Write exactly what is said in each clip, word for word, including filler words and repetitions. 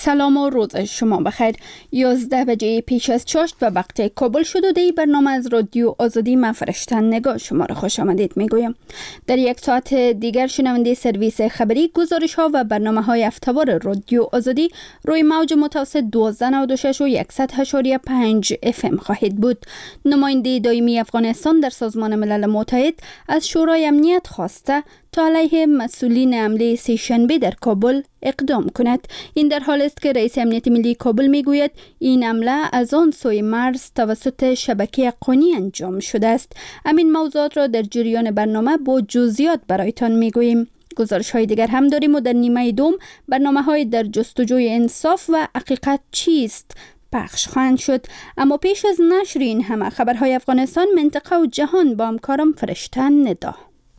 سلام و روز شما بخیر. یازده بجه پیش از چاشت به وقت کابل شد و دی برنامه از رادیو آزادی من فرشتن نگاه شما را خوش آمدید میگویم. در یک ساعت دیگر شنونده سرویس خبری، گزارش ها و برنامه های هفته‌وار رادیو آزادی روی موج متوسط دوازده نود و شش و صد و شش و پنج اف ام خواهید بود. نماینده دائمی افغانستان در سازمان ملل متحد از شورای امنیت خواسته تا علیه مسئولین حمله سه‌شنبه در کابل اقدام کند. این در حال است که رئیس امنیت ملی کابل میگوید این حمله از آن سوی مرز توسط شبکه حقانی انجام شده است. همین موضوعات را در جریان برنامه با جزئیات برایتان میگوییم. گزارش های دیگر هم داریم و در نیمه دوم برنامه های در جستجوی انصاف و حقیقت چیست پخش خواهند شد. اما پیش از نشر این همه خبرهای افغانستان، منطقه و جهان با همکارم فرشتن ندا.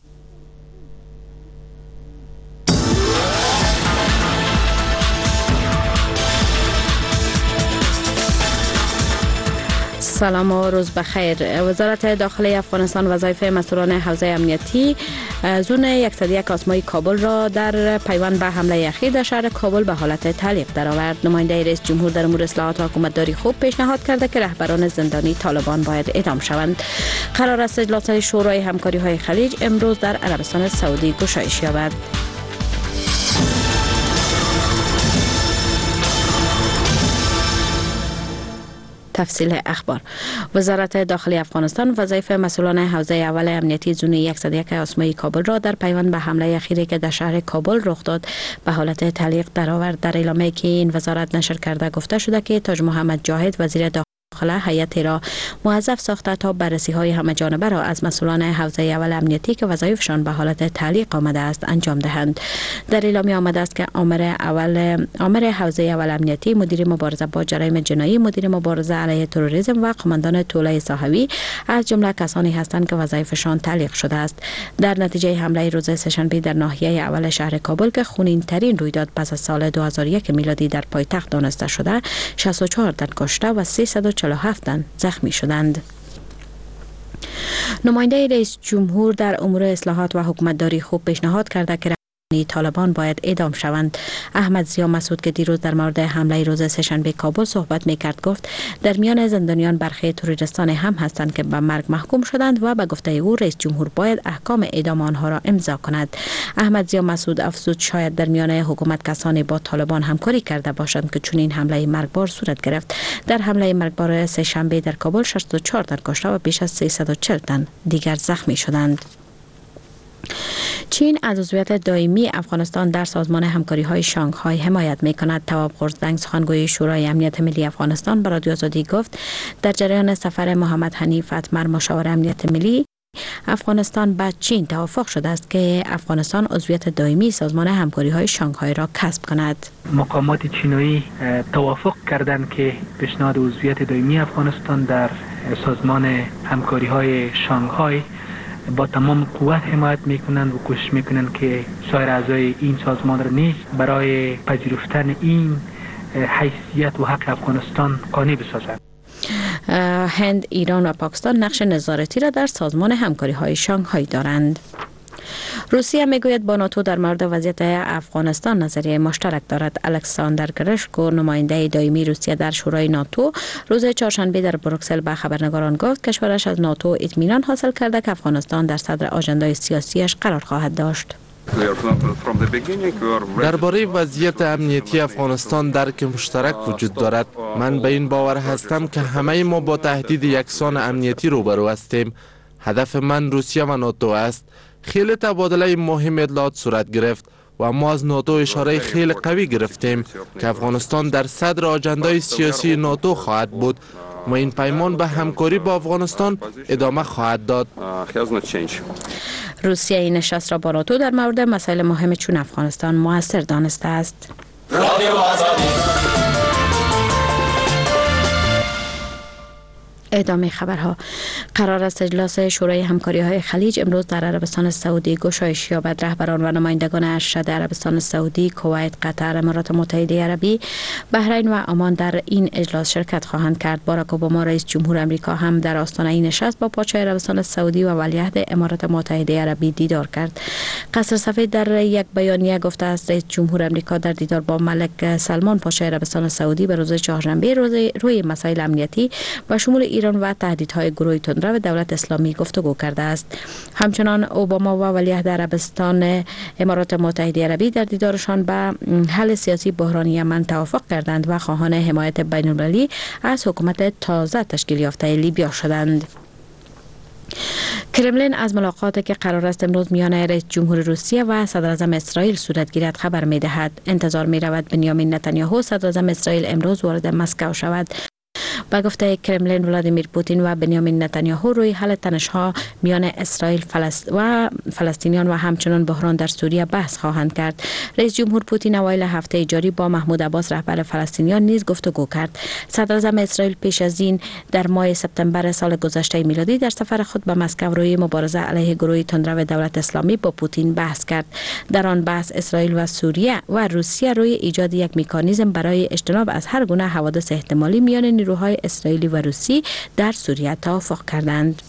سلام و روز بخیر. وزارت داخلی افغانستان وظایف مسئولان حوزه امنیتی زون صد و یک آسمایی کابل را در پیوند به حمله اخیر در شهر کابل به حالت تعلیق درآورد. نماینده رئیس جمهور در امور اصلاحات و حکومتداری خوب پیشنهاد کرده که رهبران زندانی طالبان باید اعدام شوند. قرار است اجلاس شورای همکاری های خلیج امروز در عربستان سعودی گشایش یابد. تفصیل اخبار. وزارت داخلی افغانستان وظایف مسئولان حوزه اول امنیتی زون صد و یک آسمایی کابل را در پیوند به حمله اخیری که در شهر کابل رخ داد به حالت تعلیق درآورد. در اعلامیه‌ای که این وزارت نشر کرده گفته شده که تاج محمد جاهد وزیر داخلی هیئتی را موظف ساخته تا بررسی های همه جانبه را از مسئولان حوزه اول امنیتی که وظایفشان به حالت تعلیق آمده است انجام دهند. در اعلامیه آمده است که آمر اول آمر حوزه اول امنیتی، مدیر مبارزه با جرایم جنایی، مدیر مبارزه علیه تروریسم و قماندان طوله ساحوی از جمله کسانی هستند که وظایفشان تعلیق شده است. در نتیجه حمله روز سه‌شنبه در ناحیه اول شهر کابل که خونین ترین رویداد پس از سال دو هزار و یک میلادی در پایتخت دانسته شده، شصت و چهار تن کشته و سیصد و چهل و هفت تن زخمی شدند. نماینده رئیس جمهور در امور اصلاحات و حکومتداری خوب پیشنهاد کرده که طالبان باید اعدام شوند. احمد ضیا مسعود که دیروز در مورد حمله روز سه‌شنبه کابل صحبت میکرد گفت در میان زندانیان برخی تروریستان هم هستند که به مرگ محکوم شدند و به گفته او رئیس جمهور باید احکام اعدام آنها را امضا کند. احمد ضیا مسعود افزود شاید در میان حکومت کسانی با طالبان همکاری کرده باشند که چنین حمله مرگبار صورت گرفت. در حمله مرگبار سه‌شنبه در کابل شصت و چهار تن کشته و بیش از سیصد و چهل تن دیگر زخمی شدند. چین از عضویت دائمی افغانستان در سازمان همکاری های شانگهای حمایت می کند. تواب خورزدنگ سخنگوی شورای امنیت ملی افغانستان به رادیو آزادی گفت در جریان سفر محمد حنیف اتمر مشاور امنیت ملی افغانستان به چین توافق شده است که افغانستان عضویت دائمی سازمان همکاری های شانگهای را کسب کند. مقامات چینی توافق کردند که پیشنهاد عضویت دائمی افغانستان در سازمان همکاری های شانگهای با تمام قوت حمایت میکنند و کوشش میکنند که سایر اعضای این سازمان را نیز برای پذیرفتن این حیثیت و حق افغانستان قانع بسازند. هند، ایران و پاکستان نقش نظارتی را در سازمان همکاری های شانگهای دارند. روسیه میگوید با ناتو در مورد وضعیت افغانستان نظریه مشترک دارد. الکساندر گرشکو نماینده دائمی روسیه در شورای ناتو روز چهارشنبه در بروکسل به خبرنگاران گفت کشورش از ناتو اطمینان حاصل کرده که افغانستان در صدر آژندای سیاسیش قرار خواهد داشت. درباره وضعیت امنیتی افغانستان درک مشترک وجود دارد. من به این باور هستم که همه ما با تهدید یکسان امنیتی روبرو هستیم. هدف من روسیه و ناتو است. خیلی تبادله مهم اطلاعات صورت گرفت و ما از ناتو اشاره خیلی قوی گرفتیم که افغانستان در صدر آجندای سیاسی ناتو خواهد بود و این پیمان به همکاری با افغانستان ادامه خواهد داد. روسیه این نشست را با ناتو در مورد مسائل مهم چون افغانستان موثر دانسته است. ادامه خبرها. قرار است اجلاس شورای همکاری های خلیج امروز در عربستان سعودی گشایش یابد. رهبران و نمایندگان ارشد عربستان سعودی، کویت، قطر، امارات متحده عربی، بحرین و عمان در این اجلاس شرکت خواهند کرد. باراک اوباما رئیس جمهور امریکا هم در آستانه این نشست با پادشاه عربستان سعودی و ولیعهد امارات متحده عربی دیدار کرد. قصر سفید در یک بیانیه گفته است رئیس جمهور امریکا در دیدار با ملک سلمان پادشاه عربستان سعودی به روز چهارشنبه روز روی مسائل امنیتی و شمول ایران و تهدیدهای گروه تندرو و دولت اسلامی گفتگو کرده است. همچنان اوباما و ولیعهد عربستان امارات متحده عربی در دیدارشان به حل سیاسی بحران یمن توافق کردند و خواهان حمایت بین‌المللی از حکومت تازه تشکیل یافته لیبیا شدند. کرملین از ملاقاتی که قرار است امروز میان رئیس جمهور روسیه و صدر اعظم اسرائیل صورت گیرد خبر می دهد. انتظار می رود بنیامین نتانیاهو صدر اعظم اسرائیل امروز وارد مسکو شود. با گفته کرملین ولادیمیر پوتین و بنیامین نتانیاهو روی حل تنش‌ها میان اسرائیل فلسط... و فلسطینیان و همچنان بحران در سوریه بحث خواهند کرد. رئیس جمهور پوتین اوایل هفته جاری با محمود عباس رهبر فلسطینیان نیز گفتگو کرد. صدر اعظم اسرائیل پیش از این در ماه سپتامبر سال گذشته میلادی در سفر خود به مسکو روی مبارزه علیه گروه تندرو دولت اسلامی با پوتین بحث کرد. در آن بحث اسرائیل و سوریه و روسیه روی ایجاد یک مکانیزم برای اجتناب از هر گونه حوادث احتمالی میان نیروهای اسرائیلی و روسی در سوریه توافق کردند.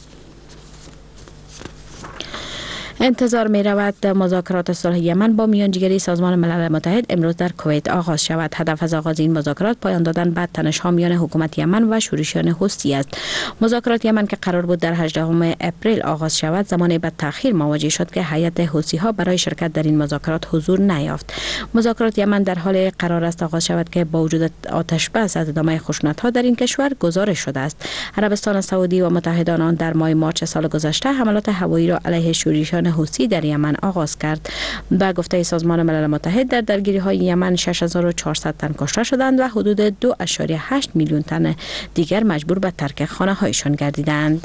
انتظار می رود مذاکرات صلح یمن با میانجیگری سازمان ملل متحد امروز در کویت آغاز شود. هدف از آغاز این مذاکرات پایان دادن به تنش‌ها میان حکومت یمن و شورشیان حوثی است. مذاکرات یمن که قرار بود در هجدهم اپریل آغاز شود، زمانی به تأخیر مواجه شد که هیئت حوثی‌ها برای شرکت در این مذاکرات حضور نیافت. مذاکرات یمن در حال قرار است آغاز شود که با وجود آتش بس از ادامه خشونت‌ها در این کشور گزارش شده است. عربستان سعودی و متحدان آن در ماه مارس سال گذشته حملات هوایی را علیه شورشیان حوثی در یمن آغاز کرد. با گفته سازمان ملل متحد در درگیری‌های یمن شش هزار و چهارصد تن کشته شدند و حدود دو ممیز هشت میلیون تن دیگر مجبور به ترک خانه‌هایشان گردیدند.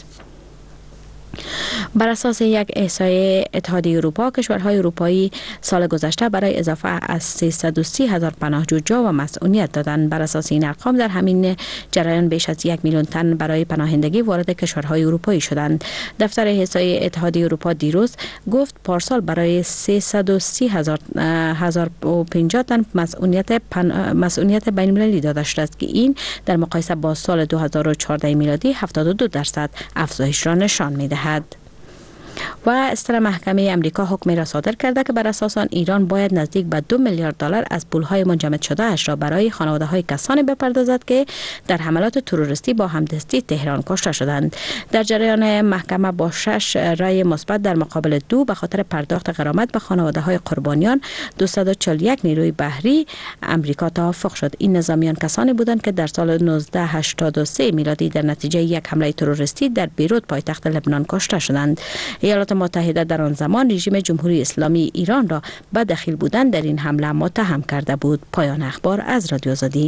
بر اساس یک احصایه اتحادیه اروپا، کشورهای اروپایی سال گذشته برای اضافه از سیصد و سی هزار پناهجو جا و مسئولیت دادند. بر اساس این ارقام در همین جریان بیش از یک میلیون تن برای پناهندگی وارد کشورهای اروپایی شدند. دفتر احصایه اتحادیه اروپا دیروز گفت پارسال برای سیصد و سی هزار و پنجاه تن مسئولیت پن... مسئولیت بین‌المللی داده شده است که این در مقایسه با سال دو هزار و چهارده میلادی هفتاد و دو درصد افزایش را نشان می‌دهد. و اصدار محکمه امریکا حکمی را صادر کرده که بر اساس آن ایران باید نزدیک به دو میلیارد دلار از پولهای منجمد شده اش را برای خانواده های کسانی بپردازد که در حملات تروریستی با همدستی تهران کشته شدند. در جریان محکمه با شش رأی مثبت در مقابل دو به خاطر پرداخت غرامت به خانواده های قربانیان دویست و چهل و یک نیروی بحری امریکا توافق شد. این نظامیان کسانی بودند که در سال نوزده هشتاد و سه میلادی در نتیجه یک حمله تروریستی در بیروت پایتخت لبنان کشته شدند. ایالات متحده در آن زمان رژیم جمهوری اسلامی ایران را به دخیل بودن در این حمله متهم کرده بود. پایان اخبار از رادیو آزادی.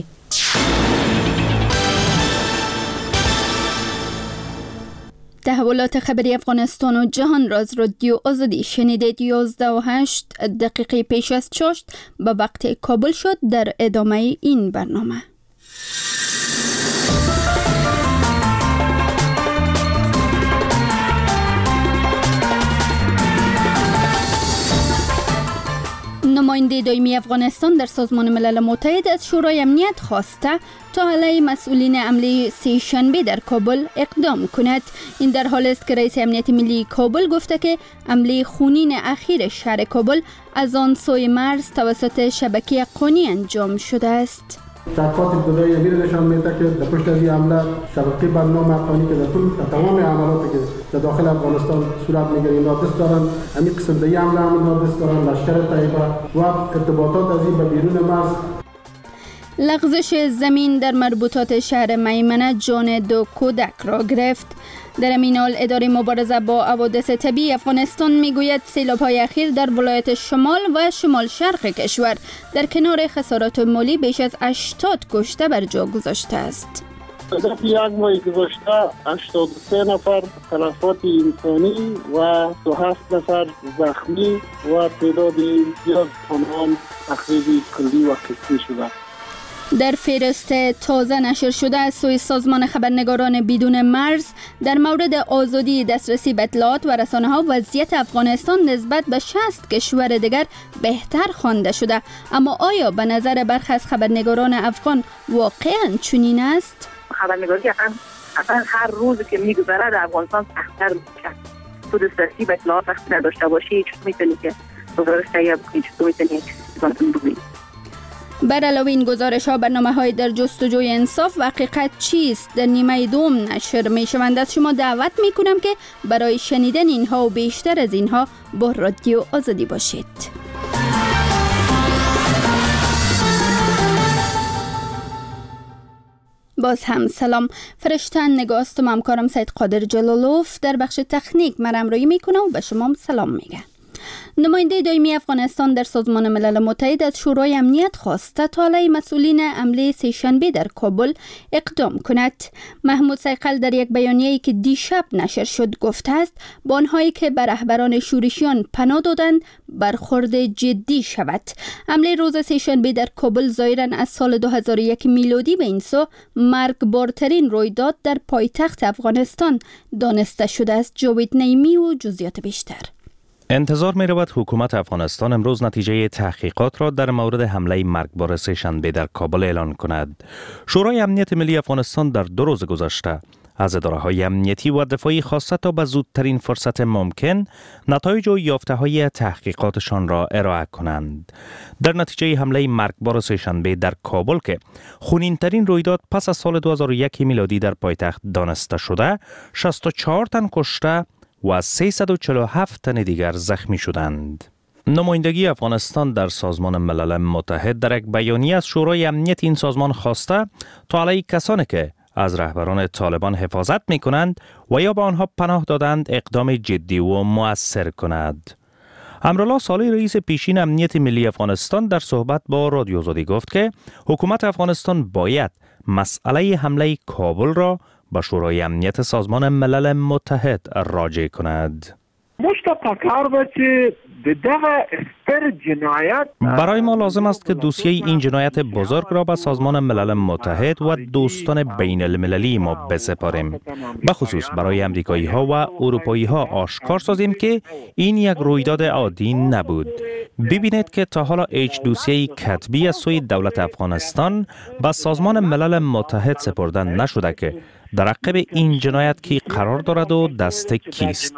تحولات خبری افغانستان و جهان را از رادیو آزادی شنیدید. یازده و هشت دقیقه پیش از چاشت به وقت کابل شد. در ادامه این برنامه نماینده دائمی افغانستان در سازمان ملل متحد از شورای امنیت خواسته تا علیه مسئولین حمله سه شنبه در کابل اقدام کند. این در حالی است که رئیس امنیت ملی کابل گفته که حمله خونین اخیر شهر کابل از آن سوی مرز توسط شبکه قانی انجام شده است. تحقیقات ابتدایی امیر نشان میده که در پشت از این حمله شبکه برنامه افغانی که در طول تمام عملیاتی که در داخل افغانستان صورت میگیره اینا دست دارن. همین قسم دیگه حمله هم دست دارن. لشکر طیبه و ارتباطات از این به بیرون مرز. لغزش زمین در مربوطات شهر میمنه جان دو کودک را گرفت. در این حال اداره مبارزه با حوادث طبیعی افغانستان میگوید سیلاب‌های اخیر در ولایت شمال و شمال شرق کشور در کنار خسارات مالی بیش از هشتاد کشته بر جا گذاشته است. در یک ماه گذشته هشتاد و سه نفر تلفات انسانی و دو و هفت نفر زخمی و تعداد زیاد آنها تخریب کلی و قسمی شده. در فهرست تازه نشر شده از سوی سازمان خبرنگاران بدون مرز در مورد آزادی دسترسی به اطلاعات و رسانه ها وضعیت افغانستان نسبت به شصت کشور دیگر بهتر خوانده شده، اما آیا به نظر برخی از خبرنگاران افغان واقعا چنین است؟ خبرنگاری اصلا هر روزی که میگذره در افغانستان سخت‌تر میشه. تو دسترسی به اطلاعات وقتی نداشته باشی چطور میتونی که گزارش تهیه بکنی، چطور میتونی چیزی بگویی؟ بر علاوه این گزارش ها برنامه های در جستجوی انصاف و حقیقت چیست در نیمه دوم نشر می شوند. از شما دعوت می کنم که برای شنیدن اینها و بیشتر از اینها با رادیو آزادی باشید. باز هم سلام. فرشتن نگاست و همکارم سید قادر جلالوف در بخش تکنیک مرم رایی می کنه و به شما سلام میگه. نماینده دائمی افغانستان در سازمان ملل متحد از شورای امنیت خواسته تا علیه مسئولین حمله سه‌شنبه در کابل اقدام کند. محمود صیقل در یک بیانیه‌ای که دیشب نشر شد گفته است با آنهایی که به رهبران شورشیان پناه دادند برخورد جدی شود. حمله روز سه‌شنبه در کابل ظاهراً از سال دو هزار و یک میلادی به این سو مرگبارترین رویداد در پایتخت افغانستان دانسته شده است. جاوید نعیمی و جزئیات بیشتر. انتظار می رود حکومت افغانستان امروز نتیجه تحقیقات را در مورد حمله مرگبار سه‌شنبه در کابل اعلان کند. شورای امنیت ملی افغانستان در دو روز گذشته از اداره‌های امنیتی و دفاعی خواسته تا به زودترین فرصت ممکن نتایج و یافته‌های تحقیقاتشان را ارائه کنند. در نتیجه حمله مرگبار سه‌شنبه در کابل که خونین‌ترین رویداد پس از سال دو هزار و یک میلادی در پایتخت دانسته شده، شصت و چهار تن کشته و سیصد و چهل و هفت تن دیگر زخمی شدند. نمایندگی افغانستان در سازمان ملل متحد در یک بیانیه از شورای امنیت این سازمان خواسته تا علیه کسانی که از رهبران طالبان حفاظت می کنند و یا به آنها پناه دادند اقدام جدی و مؤثر کند. امرالله صالح رئیس پیشین امنیت ملی افغانستان در صحبت با رادیو آزادی گفت که حکومت افغانستان باید مسئله حمله کابل را به شورای امنیت سازمان ملل متحد راجع کند. برای ما لازم است که دوسیه این جنایت بزرگ را به سازمان ملل متحد و دوستان بین المللی ما بسپاریم. بخصوص برای امریکایی ها و اروپایی ها آشکار سازیم که این یک رویداد عادی نبود. ببینید که تا حالا هیچ دوسیه کتبی از سوی دولت افغانستان به سازمان ملل متحد سپردن نشده که در عقب این جنایت کی قرار دارد و دست کیست.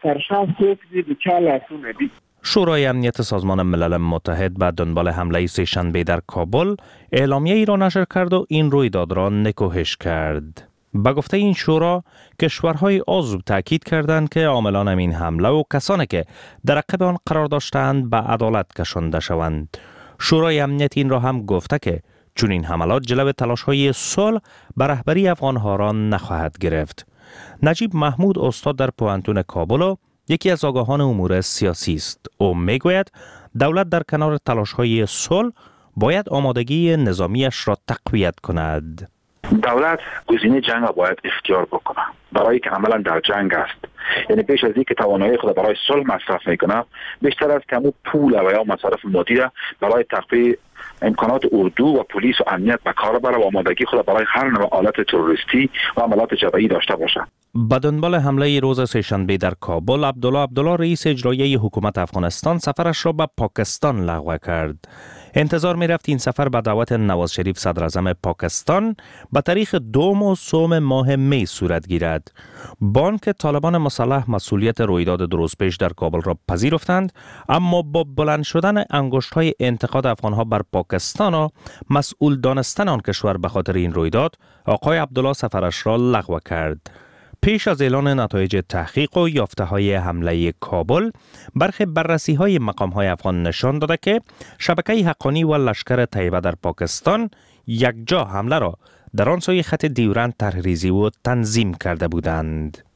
شورای امنیت سازمان ملل متحد به دنبال حمله سه‌شنبه در کابل اعلامیه ای را نشر کرد و این رویداد را نکوهش کرد. به گفته این شورا، کشورهای عضو تاکید کردند که عاملان این حمله و کسانی که در عقب آن قرار داشتند به عدالت کشانده شوند. شورای امنیت این را هم گفته که چون این حملات جلو تلاش‌های صلح به رهبری افغان‌ها را نخواهد گرفت. نجیب محمود استاد در پوهنتون کابل و یکی از آگاهان امور سیاسی است. او میگوید دولت در کنار تلاش‌های صلح باید آمادگی نظامیش را تقویت کند. دولت گزینه جنگ را باید اختیار بکنه، برای که عملا در جنگ است. یعنی پیش از اینکه توانایی خود برای صلح مصرف میکنه، بیشتر از کمو پول و یا مصارف مادی را برای تقویت امکانات اردو و پلیس و امنیت به کار بره و آمادگی خود برای هر نوع آلت تروریستی و عملیات جبهه‌ای داشته باشه. به دنبال حمله روز سه‌شنبه در کابل، عبدالله عبدالله رئیس اجرایی حکومت افغانستان سفرش را به پاکستان لغو کرد. انتظار می رفت این سفر به دعوت نواز شریف صدر اعظم پاکستان به تاریخ دوم و سوم ماه می صورت گیرد. بانک طالبان مسلح مسئولیت رویداد دو روز پیش در کابل را پذیرفتند، اما با بلند شدن انگشت‌های انتقاد افغان‌ها بر پاکستان و مسئول دانستن آن کشور به خاطر این رویداد، آقای عبدالله سفرش را لغو کرد. پیش از اعلان نتایج تحقیق و یافته‌های حمله کابل، برخی بررسی‌های مقام‌های افغان نشان داده که شبکه حقانی و لشکر طیبه در پاکستان یکجا حمله را در آن سوی خط دیورند طرح‌ریزی و تنظیم کرده بودند.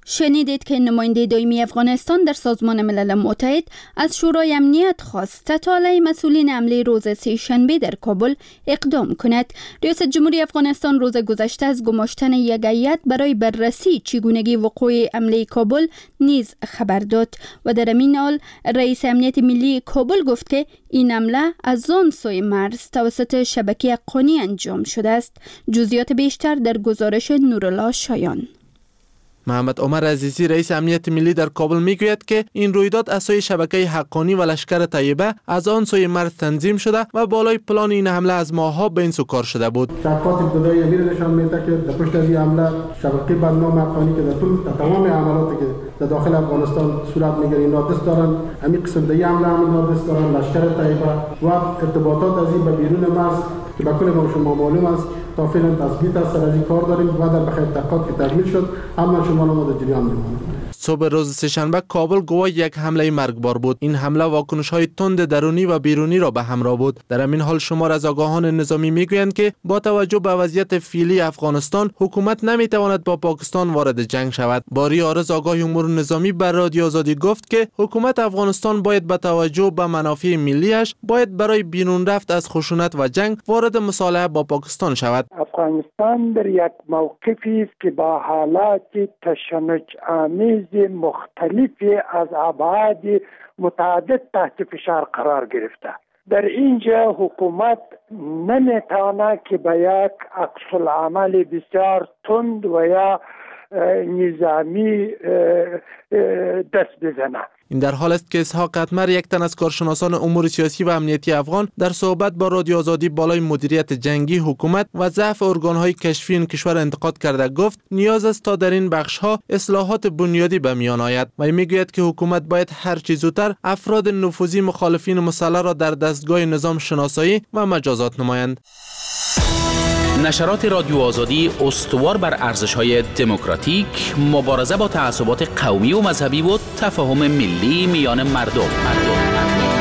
شنیدید که نماینده دائمی افغانستان در سازمان ملل متحد از شورای امنیت خواست تا علیه مسئولین حمله روز سه‌شنبه در کابل اقدام کند. ریاست جمهوری افغانستان روز گذشته از گماشتن یک هیئت برای بررسی چگونگی وقوع حمله کابل نیز خبر داد و در همین حال رئیس امنیت ملی کابل گفت که این حمله از آن سوی مرز توسط شبکه حقانی انجام شده است. جزئیات بیشتر در گزارش نورالله شایان. محمد عمر عزیزی رئیس امنیت ملی در کابل میگوید که این رویداد از سوی شبکه حقانی و لشکر طیبه از آن سوی مرز تنظیم شده و بالای پلان این حمله از ماه‌ها به این سو کار شده بود. تحقیقات ابتدایی امیر نشان میده که در پشت از این حمله شبکه بدنام حقانی که در طول تمام عملاتی که در داخل افغانستان صورت میگیره اینا دست دارن، همین قسم دیگه حمله هم دست دارن، لشکر طیبه و ارتباطات از این به بیرون مرز که به کل ما شما معلوم است تا فعلا تثبیت است. سر از این کار داریم و در بخیر تحقیقات که تکمیل شد همه شما ما در جریان میمونیم. صبح روز سه‌شنبه کابل گواه یک حمله مرگبار بود. این حمله واکنش‌های تند درونی و بیرونی را به همراه بود. در همین حال شمار از آگاهان نظامی میگویند که با توجه به وضعیت فعلی افغانستان حکومت نمیتواند با پاکستان وارد جنگ شود. باری عارض آگاه امور نظامی بر رادیو آزادی گفت که حکومت افغانستان باید با توجه به منافع ملیش باید برای بیرون رفت از خشونت و جنگ وارد مصالحه با پاکستان شود. افغانستان در یک موقفی است که با حالات تشنج آمیز مختلفی از ابعاد متعدد تحت فشار قرار گرفته. در اینجا حکومت نمیتواند که به یک عکس العمل بسیار تند و یا نظامی دست بزنه. این در حال است که اسحاق اتمر یک تن از کارشناسان امور سیاسی و امنیتی افغان در صحبت با رادیو آزادی بالای مدیریت جنگی حکومت و ضعف ارگان‌های کشفی این کشور انتقاد کرده گفت نیاز است تا در این بخش‌ها اصلاحات بنیادی به میان آید و میگوید که حکومت باید هر چه زودتر افراد نفوذی مخالفین مسلح را در دستگاه نظام شناسایی و مجازات نمایند. نشرات رادیو آزادی استوار بر ارزش‌های دموکراتیک، مبارزه با تعصبات قومی و مذهبی و تفاهم ملی میان مردم. مردم.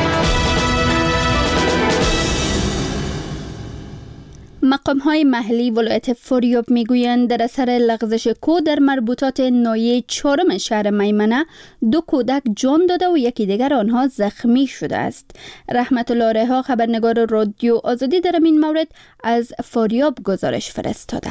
مقام‌های محلی ولایت فاریاب میگویند در اثر لغزش کوه در مربوطات ناحیه چهارم شهر میمنه دو کودک جان داده و یکی دیگر آنها زخمی شده است. رحمت الله رها خبرنگار رادیو آزادی در این مورد از فاریاب گزارش فرستاده.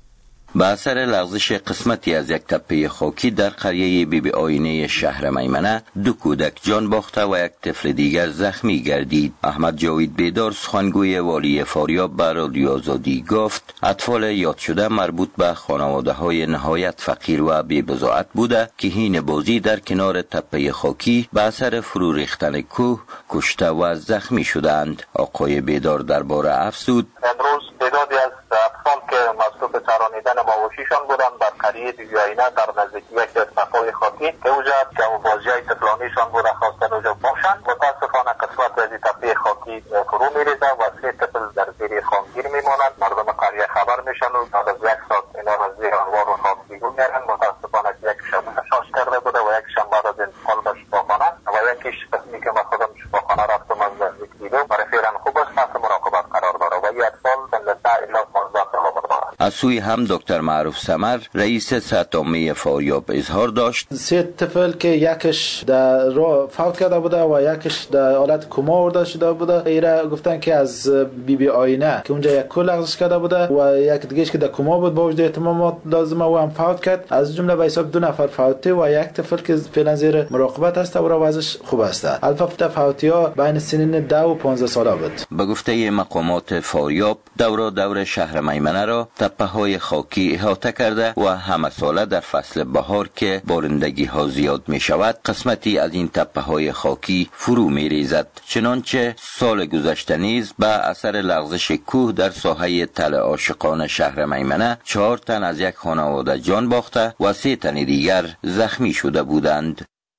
به اثر لغزش قسمتی از یک تپه خاکی در قریه بی بی آینه شهر میمنه دو کودک جان باخته و یک طفل دیگر زخمی گردید. احمد جاوید بیدار سخنگوی والی فاریاب به رادیو آزادی گفت اطفال یاد شده مربوط به خانواده های نهایت فقیر و بی بضاعت بوده که هین بازی در کنار تپه خاکی به اثر فرو ریختن کوه کشته و زخمی شدند. آقای بیدار درباره افزود امروز تعدادی از اطفال که مصروف ترانیدن ماشیشان بودن در قریه دیگاینه در نزدیکی یک تپه خاکی که اوجا که بازی های طفلانیشان بوده خواستن اوجا باشند. متاسفانه قسمت از تپه خاکی فرو میریزه و سه طفل در زیر خانگیر میمانند. مردم قریه خبر میشن و بعد از یک ساعت اینا را زیر انوار و خواب بیرون میرن. متاسفانه یکیشان شاش کرده بوده و یکیشان بعد از انتقال به شفاخانه و یکیش قسمی که من خودم شفاخانه رفتم از نزدیک دیدم برای فعلا خوب است تحت مراقبت قرار داره و این اطفال سنده الی پانزده سال دارند. از سوی هم دکتر معروف سمر رئیس صحت عامه فاریاب اظهار داشت سه طفل که یکش در راه فوت کرده بوده و یکش در حالت کما آورده شده بوده. ایرا گفتن که از بی بی آینه که اونجا یک کل لغزش کرده بوده و یک دیگهش که در کما بود با وجود احتمامات لازمه و هم فوت کرد. از جمله به حساب دو نفر فوته و یک طفل که فعلا زیر مراقبت است و وضعش خوب است. البته فوتی‌ها بین سنین ده و پانزده ساله بود. به گفته مقامات فاریاب دورا دور شهر میمنه را تپه‌های خاکی احاطه کرده و همه ساله در فصل بهار که بارندگی ها زیاد می شود قسمتی از این تپه‌های خاکی فرو می ریزد. چنانچه سال گذشته نیز به اثر لغزش کوه در ساحه تل عاشقان شهر میمنه چهار تن از یک خانواده جان باخته و سه تن دیگر زخمی شده بودند.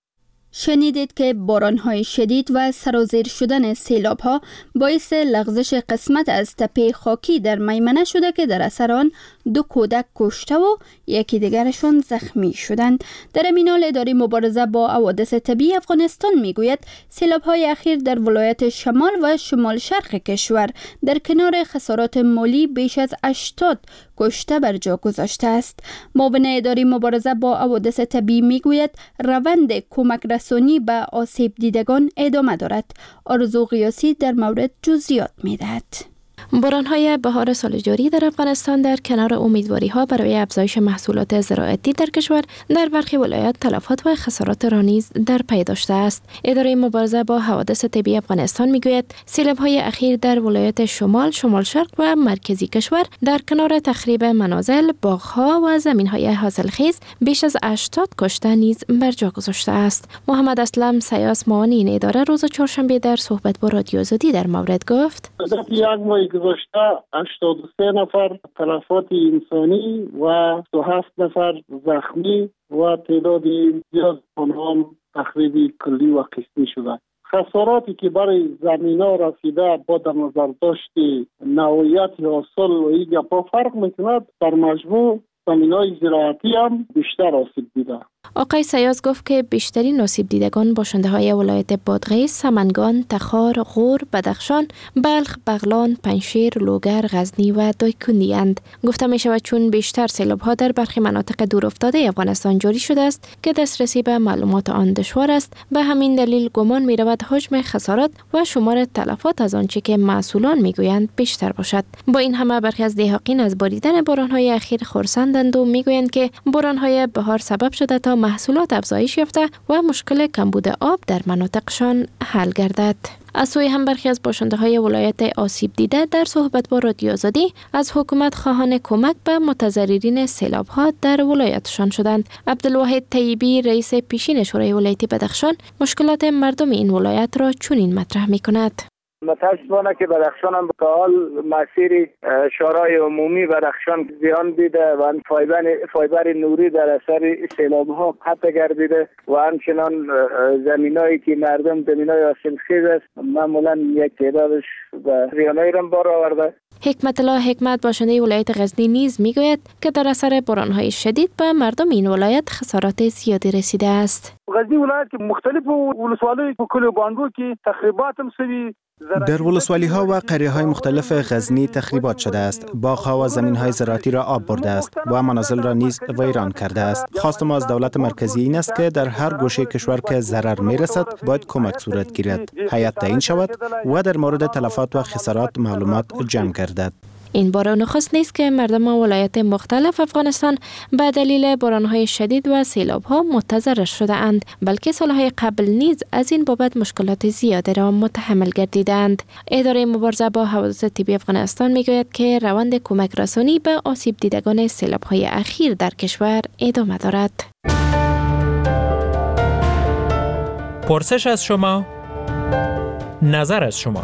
شنیدید که باران‌های شدید و سرازیر شدن سیلاب‌ها باعث لغزش قسمت از تپه خاکی در میمنه شده که در اثر آن دو کودک کشته و یکی دیگرشان زخمی شدند. در این حال اداره مبارزه با حوادث طبیعی افغانستان میگوید سیلاب‌های اخیر در ولایت شمال و شمال شرق کشور در کنار خسارات مالی بیش از هشتاد کشته بر جا گذاشته است. معاون اداره مبارزه با حوادث طبیعی میگوید روند کمک رسانی به آسیب دیدگان ادامه دارد. آرزو قیاسی در مورد جزئیات میدهد. باران‌های بهار سال جاری در افغانستان در کنار امیدواری‌ها برای افزایش محصولات زراعتی در کشور در برخی ولایات تلفات و خسارات را نیز در پی داشته است. اداره مبارزه با حوادث طبیعی افغانستان میگوید سیلاب‌های اخیر در ولایات شمال، شمال شرق و مرکزی کشور در کنار تخریب منازل، باغ‌ها و زمین‌های حاصلخیز بیش از هشتاد کشته نیز بر جا گذاشته است. محمد اسلم سیاس معاون این اداره روز چهارشنبه در صحبت با رادیو آزادی در مورد گفت: گذشته هشتاد و سه نفر تلفات انسانی و دو و هفت نفر زخمی و تعداد زیاد آنها تخریب کلی و قسمی شده. خساراتی که برای زمینا رسیده با در نظر داشت نوعیت حاصل و این گپا فرق میکند، در مجموع زمینای زراعتی هم بیشتر آسیب دیده. آقای سیاس گفت که بیشترین آسیب دیدگان باشنده های ولایت بادغیس، سمنگان، تخار، غور، بدخشان، بلخ، بغلان، پنجشیر، لوگر، غزنی و دایکنی اند. گفته می شود چون بیشتر سیلاب ها در برخی مناطق دورافتاده افغانستان جاری شده است که دسترسی به معلومات آن دشوار است، به همین دلیل گمان می رود حجم خسارات و شمار تلفات از آنچه که مسئولان می گویند بیشتر باشد. با این همه برخی از دهقان از باریدن باران های اخیر خرسندند و می گویند که باران های بهار سبب شده تا محصولات افزایش یافته و مشکل کمبود آب در مناطقشان حل گردد. از سوی هم برخی از باشنده های ولایت آسیب دیده در صحبت با رادیو آزادی از حکومت خواهان کمک به متضررین سیلاب ها در ولایتشان شدند. عبدالواحد طیبی رئیس پیشین شورای ولایتی بدخشان مشکلات مردم این ولایت را چنین مطرح می کند: متاسفانه که بدخشان هم به حال مسیر شورای عمومی بدخشان زیان دیده و فایبر فایبر نوری در اثر سیلاب ها قطع گردیده و همچنان زمینایی که مردم زمینای حاصلخیز است معمولا یک تعدادش به زیانای را بار آورده. حکمت الله حکمت باشنده ولایت غزنی نیز میگوید که در اثر باران‌های شدید به مردم این ولایت خسارات زیادی رسیده است. غزنی ولایت که مختلف ولسوالی و کل باندو که تخریبات هم سوی در ولسوالی ها و قریه های مختلف غزنی تخریبات شده است. باغ ها و زمین های زراعتی را آب برده است و منازل را نیز ویران کرده است. خواست ما از دولت مرکزی این است که در هر گوشه کشور که ضرر می رسد باید کمک صورت گیرد، هیئت تعیین شود و در مورد تلفات و خسارات معلومات جمع گردد. این بار نخست نیست که مردم ولایات مختلف افغانستان به دلیل باران‌های شدید و سیلاب‌ها متضرر شده اند، بلکه سالهای قبل نیز از این بابت مشکلات زیاده را متحمل گردیدند. اداره مبارزه با حوادث طبیعی افغانستان میگوید که روند کمک رسانی به آسیب دیدگان سیلاب‌های اخیر در کشور ادامه دارد. پرسش از شما، نظر از شما.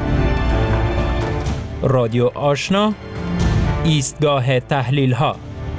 رادیو آشنا، ایستگاه تحلیل ها.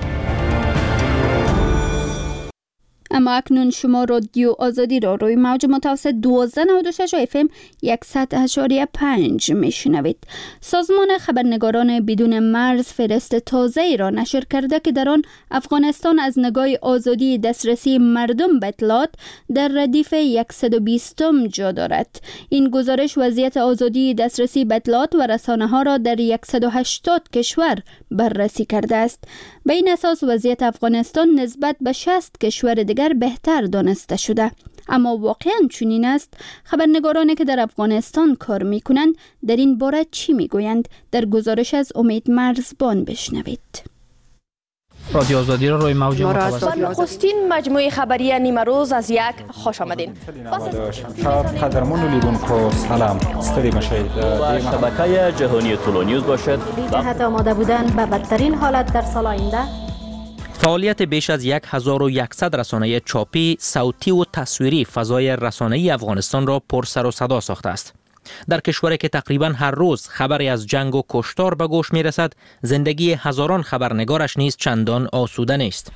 اما اکنون شما رادیو آزادی را روی موج متوسط دوازده نود و شش اف ام صد اشاریه پنج میشنوید. سازمان خبرنگاران بدون مرز فهرست تازه ای را نشر کرده که در آن افغانستان از نگاه آزادی دسترسی مردم به اطلاعات در ردیف صد و بیست جا دارد. این گزارش وضعیت آزادی دسترسی به اطلاعات و رسانه ها را در صد و هشتاد کشور بررسی کرده است. به این اساس وضعیت افغانستان نسبت به شصت کشور دیگر بهتر دانسته شده. اما واقعاً چنین است؟ خبرنگارانی که در افغانستان کار میکنند در این باره چی میگویند؟ در گزارش از امید مرزبان بشنوید. رادیو آزادی را روی موج متوسط نخستین مجموعه خبری نیمه روز از یک خوش آمدین. قدرمن و لیدونکو سلام، ستړي مشید. شبکه جهانی تولونیوز باشد. جهت آماده بودن به بدترین حالت در سال آینده. فعالیت بیش از هزار و صد رسانه چاپی، صوتی و تصویری فضای رسانه‌ای افغانستان را پر سر و صدا ساخته است. در کشوری که تقریباً هر روز خبری از جنگ و کشتار به گوش می رسد، زندگی هزاران خبرنگارش نیز چندان آسوده نیست.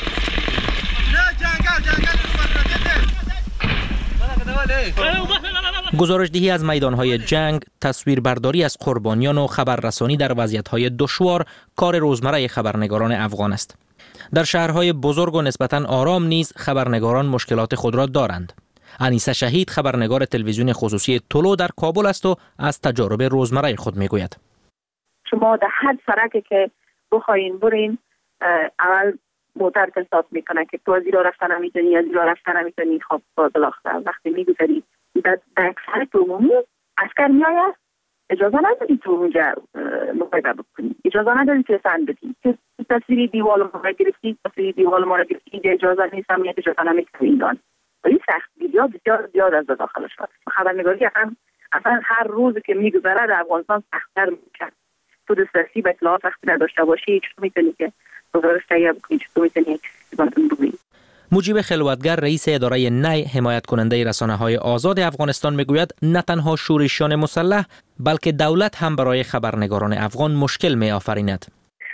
گزارش‌دهی از میدان‌های جنگ، تصویربرداری از قربانیان و خبررسانی در وضعیت‌های دشوار کار روزمره خبرنگاران افغان است. در شهرهای بزرگ و نسبتاً آرام نیز خبرنگاران مشکلات خود را دارند. انیسه شهید خبرنگار تلویزیون خصوصی تولو در کابل است و از تجارب روزمره خود میگوید. شما در هر سرکی که بخواین برین اول موتر استارت میکنه که تو از این راه رفتن نمیتونی، از این راه رفتن نمیتونی. خب بالاخره وقتی میگذاری در اکثر عمومی عسکر میآید، اجازه نداری تو اونجا مقایسه بکنی، اجازه نداری که سند بدی که تصویری دیوال ما را گرفتی، تصویری دیوال ما را گرفتی، اجازه نیست، هم اجازه نمیتونی ایندان. ولی سختی بسیار بسیار زیاد از داخل شد. خبرنگاری اصلا اصلا هر روز که میگذره در افغانستان سخت‌تر میشه. تو دسترسی به اطلاعات وقتی نداشته باشی چطور میتونی که گزارش تهیه بکنی، چطور میتونی چیزی بگویی. مجیب خلوتگر رئیس اداره نی حمایت کننده رسانه‌های آزاد افغانستان میگوید نه تنها شورشیان مسلح بلکه دولت هم برای خبرنگاران افغان مشکل می‌آفریند.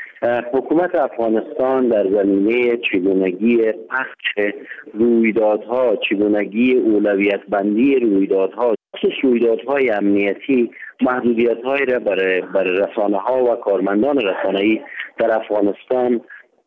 حکومت افغانستان در زمینه چگونگی پخش رویدادها، چگونگی اولویت بندی رویدادها، خصوص رویدادهای امنیتی محدودیت‌هایی را برای برای رسانه‌ها و کارمندان رسانه‌ای در افغانستان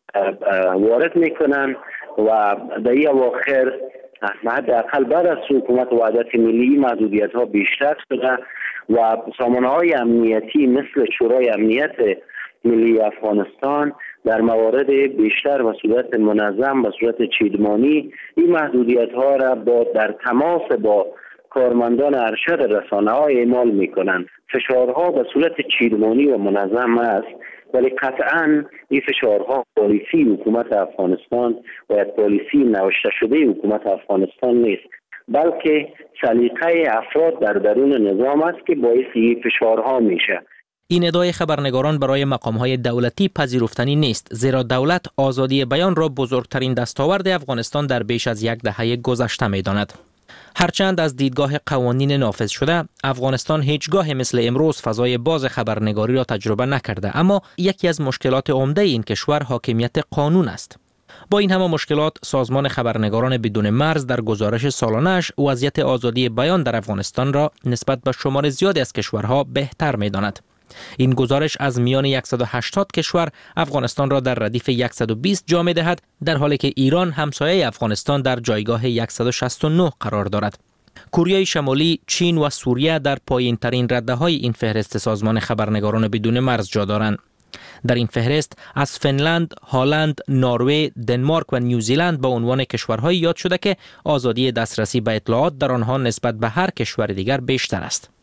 وارد می‌کنند و در این اواخر حداقل بعد از حکومت وحدت ملی محدودیت‌ها بیشتر شده و سامانه‌های امنیتی مثل شورای امنیت ملی افغانستان در موارد بیشتر و صورت منظم و صورت چیدمانی این محدودیت‌ها را با در تماس با کارمندان ارشد رسانه‌ها اعمال می‌کنند. فشارها به صورت چیدمانی و منظم است، ولی قطعاً این فشارها پالیسی حکومت افغانستان و یا پالیسی نوشته شده حکومت افغانستان نیست، بلکه سلیقه افراد در درون نظام است که باعث این فشارها میشه. این ادعای خبرنگاران برای مقام‌های دولتی پذیرفتنی نیست، زیرا دولت آزادی بیان را بزرگترین دستاورد افغانستان در بیش از یک دهه گذشته می‌داند. هرچند از دیدگاه قوانین نافذ شده افغانستان هیچگاه مثل امروز فضای باز خبرنگاری را تجربه نکرده، اما یکی از مشکلات عمده این کشور حاکمیت قانون است. با این همه مشکلات سازمان خبرنگاران بدون مرز در گزارش سالانه‌اش وضعیت آزادی بیان در افغانستان را نسبت به شمار زیادی از کشورها بهتر می‌داند. این گزارش از میان صد و هشتاد کشور افغانستان را در ردیف صد و بیست جا می‌دهد، در حالی که ایران همسایه افغانستان در جایگاه صد و شصت و نه قرار دارد. کره شمالی، چین و سوریه در پایین‌ترین رده‌های این فهرست سازمان خبرنگاران بدون مرز جا دارند. در این فهرست از فنلند، هلند، نروژ، دنمارک و نیوزیلند به عنوان کشورهایی یاد شده که آزادی دسترسی به اطلاعات در آنها نسبت به هر کشور دیگر بیشتر است.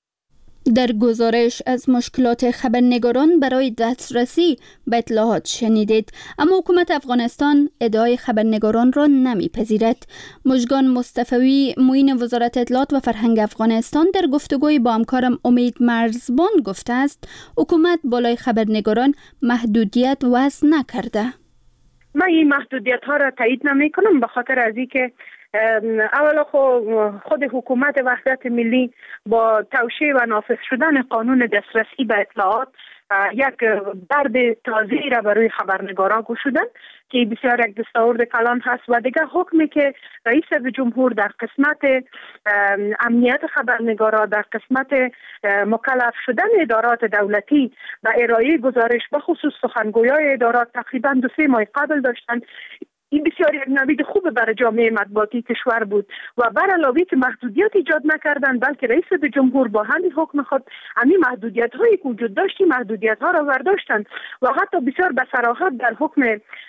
در گزارش از مشکلات خبرنگاران برای دسترسی به اطلاعات شنیدید، اما حکومت افغانستان ادعای خبرنگاران را نمیپذیرد. مژگان مصطفی معین وزارت اطلاعات و فرهنگ افغانستان در گفتگوی با همکارم امید مرزبان گفته است حکومت بالای خبرنگاران محدودیت وضع نکرده. من این محدودیت ها را تایید نمی کنم، به خاطر از اینکه اولا خود حکومت وحدت ملی با توشیح و نافذ شدن قانون دسترسی به اطلاعات یک درد تازه‌ای را برای خبرنگاران گشودن که بسیار یک دستاورد کلان هست و دیگه حکمی که رئیس جمهور در قسمت امنیت خبرنگاران در قسمت مکلف شدن ادارات دولتی و ارائه گزارش به خصوص سخنگویان ادارات تقریبا دو سه ماه قبل داشتن، این بسیار یک نوید خوب برای جامعه مطبوعاتی کشور بود و بر علاوه که محدودیت ایجاد نکردند، بلکه رئیس جمهور با همین حکم خود همین محدودیت هایی که وجود داشتی محدودیت ها را برداشتند و حتی بسیار به صراحت در حکم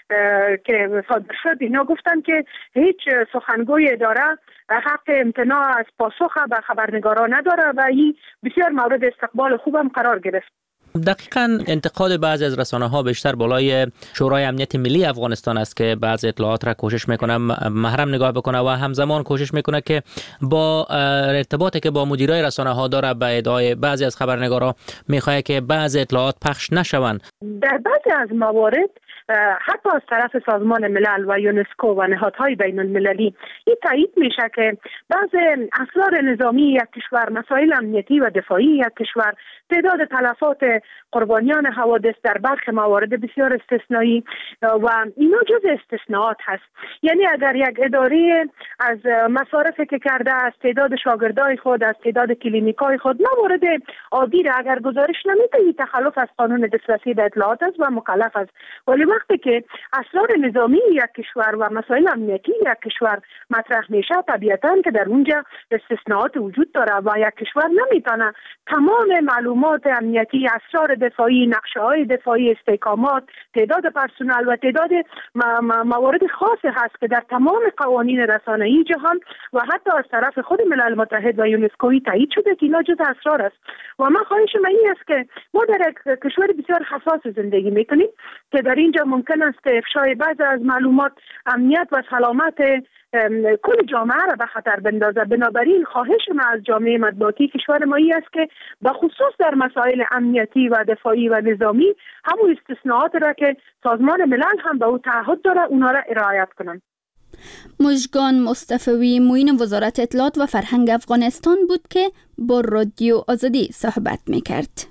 که صادر شد اینا گفتند که هیچ سخنگوی اداره حق امتناع از پاسخ به خبرنگاران نداره و این بسیار مورد استقبال خوبم قرار گرفت. دقیقاً انتقاد بعضی از رسانه‌ها بیشتر بالای شورای امنیت ملی افغانستان است که بعضی اطلاعات را کوشش میکنه محرم نگاه بکنه و همزمان کوشش میکنه که با ارتباطی که با مدیرای رسانه‌ها داره به ادعای بعضی از خبرنگارا میخواد که بعضی اطلاعات پخش نشوند. در بعضی از موارد حتی از طرف سازمان ملل و یونسکو و نهادهای بین المللی این تایید میشه که بعض اسرار نظامی یک کشور، مسائل امنیتی و دفاعی یک کشور، تعداد تلفات قربانیان حوادث در برخی موارد بسیار استثنایی و اینا جز استثناءات هست. یعنی اگر یک اداره از مصارفی که کرده از تعداد شاگردای خود، از تعداد کلینیکای خود موارد عادی را اگر گزارش نمیده، این تخلف از قانون دسترسی به اطلاعات است و مکلف است. ولی وقتی که اسرار نظامی یک کشور و مسائل امنیتی یک کشور مطرح میشه، طبیعتاً که در اونجا استثناءات وجود داره و یک کشور نمیتونه تمام معلومات امنیتی، اسرار دفاعی، نقشه های دفاعی، استحکامات، تعداد پرسنل و تعداد موارد خاص هست که در تمام قوانین رسانه‌ای جهان و حتی از طرف خود ملل متحد و یونسکو تایید شده که اینا جز اسرار است. و من خواهش من این است که ما در یک کشور بسیار حساس زندگی میکنیم که در اینجا ممکن است افشای بعض از معلومات امنیت و سلامت کل جامعه را به خطر بندازه. بنابراین خواهش من از جامعه مطبوعاتی کشور ما این است که به خصوص در مسائل امنیتی و دفاعی و نظامی همون استثناءات را که سازمان ملل هم به او تعهد داره اونا را رعایت کنند. مژگان مصطفی معین وزارت اطلاعات و فرهنگ افغانستان بود که با رادیو آزادی صحبت میکرد.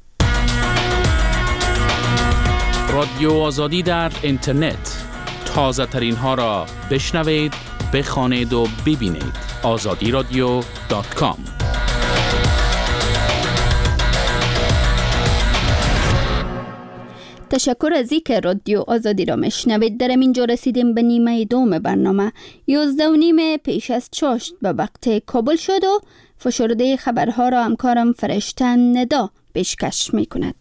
رادیو آزادی در اینترنت، تازه ترین ها را بشنوید، بخوانید و ببینید. آزادی رادیو دات کام. تشکر از اینکه رادیو آزادی را میشنوید. در اینجا رسیدیم به نیمه دوم برنامه. یازده و نیم پیش از چاشت به وقت کابل شد و فشرده خبرها را همکارم فرشته ندا پیشکش می کند.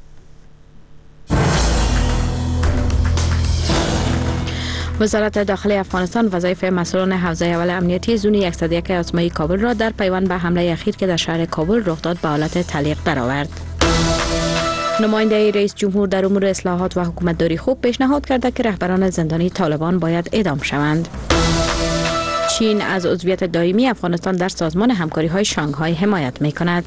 وزارت داخلی افغانستان وظایف مسئولان حوزه اول امنیتی زون صد و یک آزمایی کابل را در پیوند به حمله اخیر که در شهر کابل رخ داد به حالت تعلیق درآورد. نماینده رئیس جمهور در امور اصلاحات و حکومتداری خوب پیشنهاد کرده که رهبران زندانی طالبان باید اعدام شوند. چین از عضویت دائمی افغانستان در سازمان همکاری های شانگهای حمایت می کند.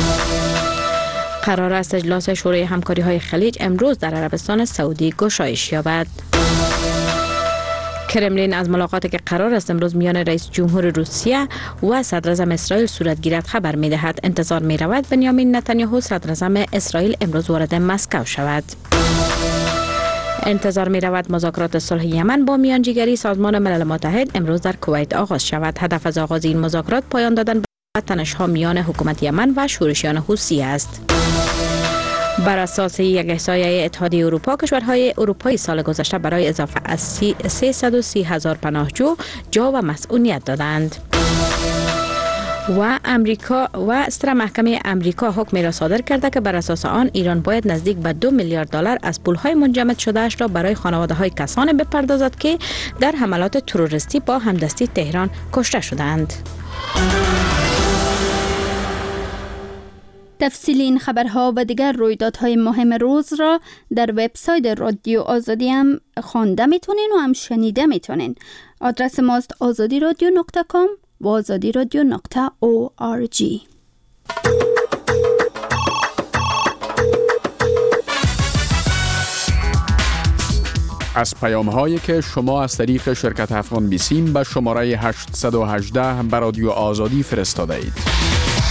قرار است اجلاس شورای همکاری های خلیج امروز در عربستان سعودی گشایش یابد. کرملین از ملاقاتی که قرار است امروز میان رئیس جمهور روسیه و صدر اعظم اسرائیل صورت گیرد خبر می دهد. انتظار می رود بنیامین نتانیاهو صدر اعظم اسرائیل امروز وارد مسکو شود. انتظار می رود مذاکرات صلح یمن با میانجیگری سازمان ملل متحد امروز در کویت آغاز شود. هدف از آغاز این مذاکرات پایان دادن به تنش‌ها میان حکومت یمن و شورشیان حوثی است. بر اساس یک احصایه اتحادیه اروپا، کشورهای اروپایی سال گذشته برای اضافه از سیصد و سی هزار پناهجو جا و مسئولیت دادند. و امریکا و ستر محکمه امریکا حکمی را صادر کرده که بر اساس آن ایران باید نزدیک به دو میلیارد دلار از پولهای منجمد شده اش را برای خانواده‌های کسانی بپردازد که در حملات تروریستی با همدستی تهران کشته شدند. تفصیلی این خبرها و دیگر رویدادهای مهم روز را در وبسایت رادیو آزادی هم خوانده میتونین و هم شنیده میتونین. آدرس ماست آزادی رادیو نقطه کام و آزادی رادیو نقطه او آر جی. از پیام هایی که شما از طریق شرکت افغان بیسیم به شماره هشتصد و هجده به رادیو آزادی فرستاده اید.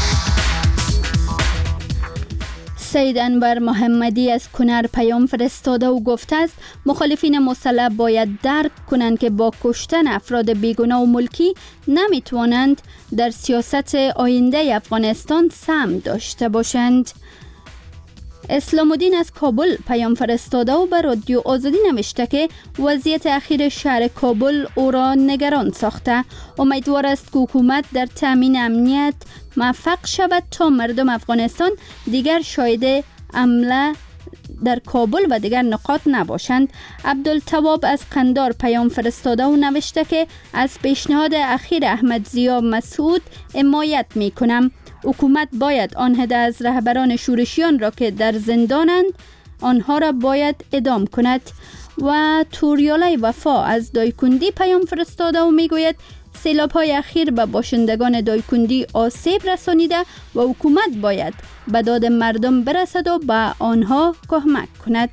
سید انور محمدی از کنر پیام فرستاده و گفته است مخالفین مسلح باید درک کنند که با کشتن افراد بیگناه و ملکی نمیتوانند در سیاست آینده افغانستان سهم داشته باشند. اسلام الدین از کابل پیام فرستاده و به رادیو آزادی نوشته که وضعیت اخیر شهر کابل او را نگران ساخته. امیدوار است که حکومت در تامین امنیت موفق شود تا مردم افغانستان دیگر شاهد حمله در کابل و دیگر نقاط نباشند. عبدالتواب از قندار پیام فرستاده و نوشته که از پیشنهاد اخیر احمد ضیا مسعود حمایت می کنم. حکومت باید آن عده از رهبران شورشیان را که در زندانند آنها را باید اعدام کند. و توریاله وفا از دایکندی پیام فرستاده و میگوید سیلاب های اخیر به باشندگان دایکندی آسیب رسانیده و حکومت باید به داد مردم برسد و به آنها کمک کند.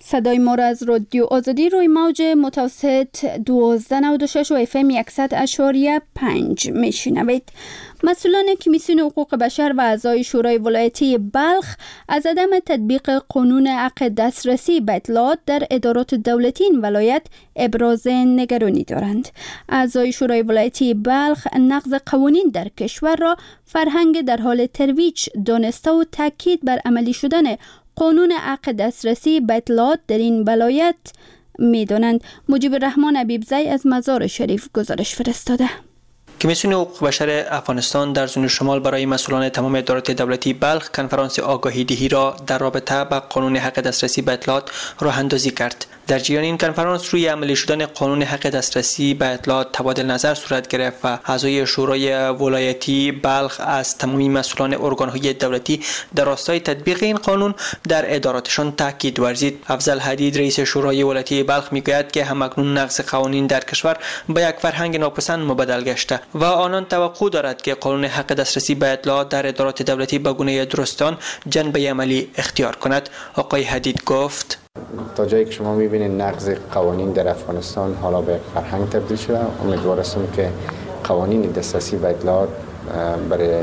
صدای ما را از رادیو آزادی روی موج متوسط دوازده نود و شش و اف ام صد اشاریه پنج میشنوید. مسئولان کمیسیون حقوق بشر و اعضای شورای ولایتی بلخ از عدم تطبیق قانون حق دسترسی به اطلاعات در ادارات دولتی این ولایت ابراز نگرانی دارند. اعضای شورای ولایتی بلخ نقض قوانین در کشور را فرهنگ در حال ترویج دانسته و تاکید بر عملی شدن قانون حق دسترسی به اطلاعات در این ولایت می دانند. مجیب الرحمن حبیبزی از مزار شریف گزارش فرستاده. کمیسیون حقوق بشر افغانستان در زون شمال برای مسئولان تمام ادارات دولتی بلخ کنفرانس آگاهی دهی را در رابطه با قانون حق دسترسی به اطلاعات راه اندازی کرد. در جریان این کنفرانس روی عملی شدن قانون حق دسترسی به اطلاعات تبادل نظر صورت گرفت و اعضای شورای ولایتی بلخ از تمامی مسئولان ارگان‌های دولتی در راستای تطبیق این قانون در اداراتشان تاکید ورزید. افضل حدید رئیس شورای ولایتی بلخ میگوید که همکنون نقض قوانین در کشور به یک فرهنگ ناپسند مبدل گشته و آنان توقع دارد که قانون حق دسترسی به اطلاعات در ادارات دولتی به گونه درستان جنبه عملی اختیار کند. آقای حدید گفت: تا جایی که شما میبینید نقض قوانین در افغانستان حالا به فرهنگ تبدیل شده، امیدوار هستم که قوانین دسترسی به اطلاعات برای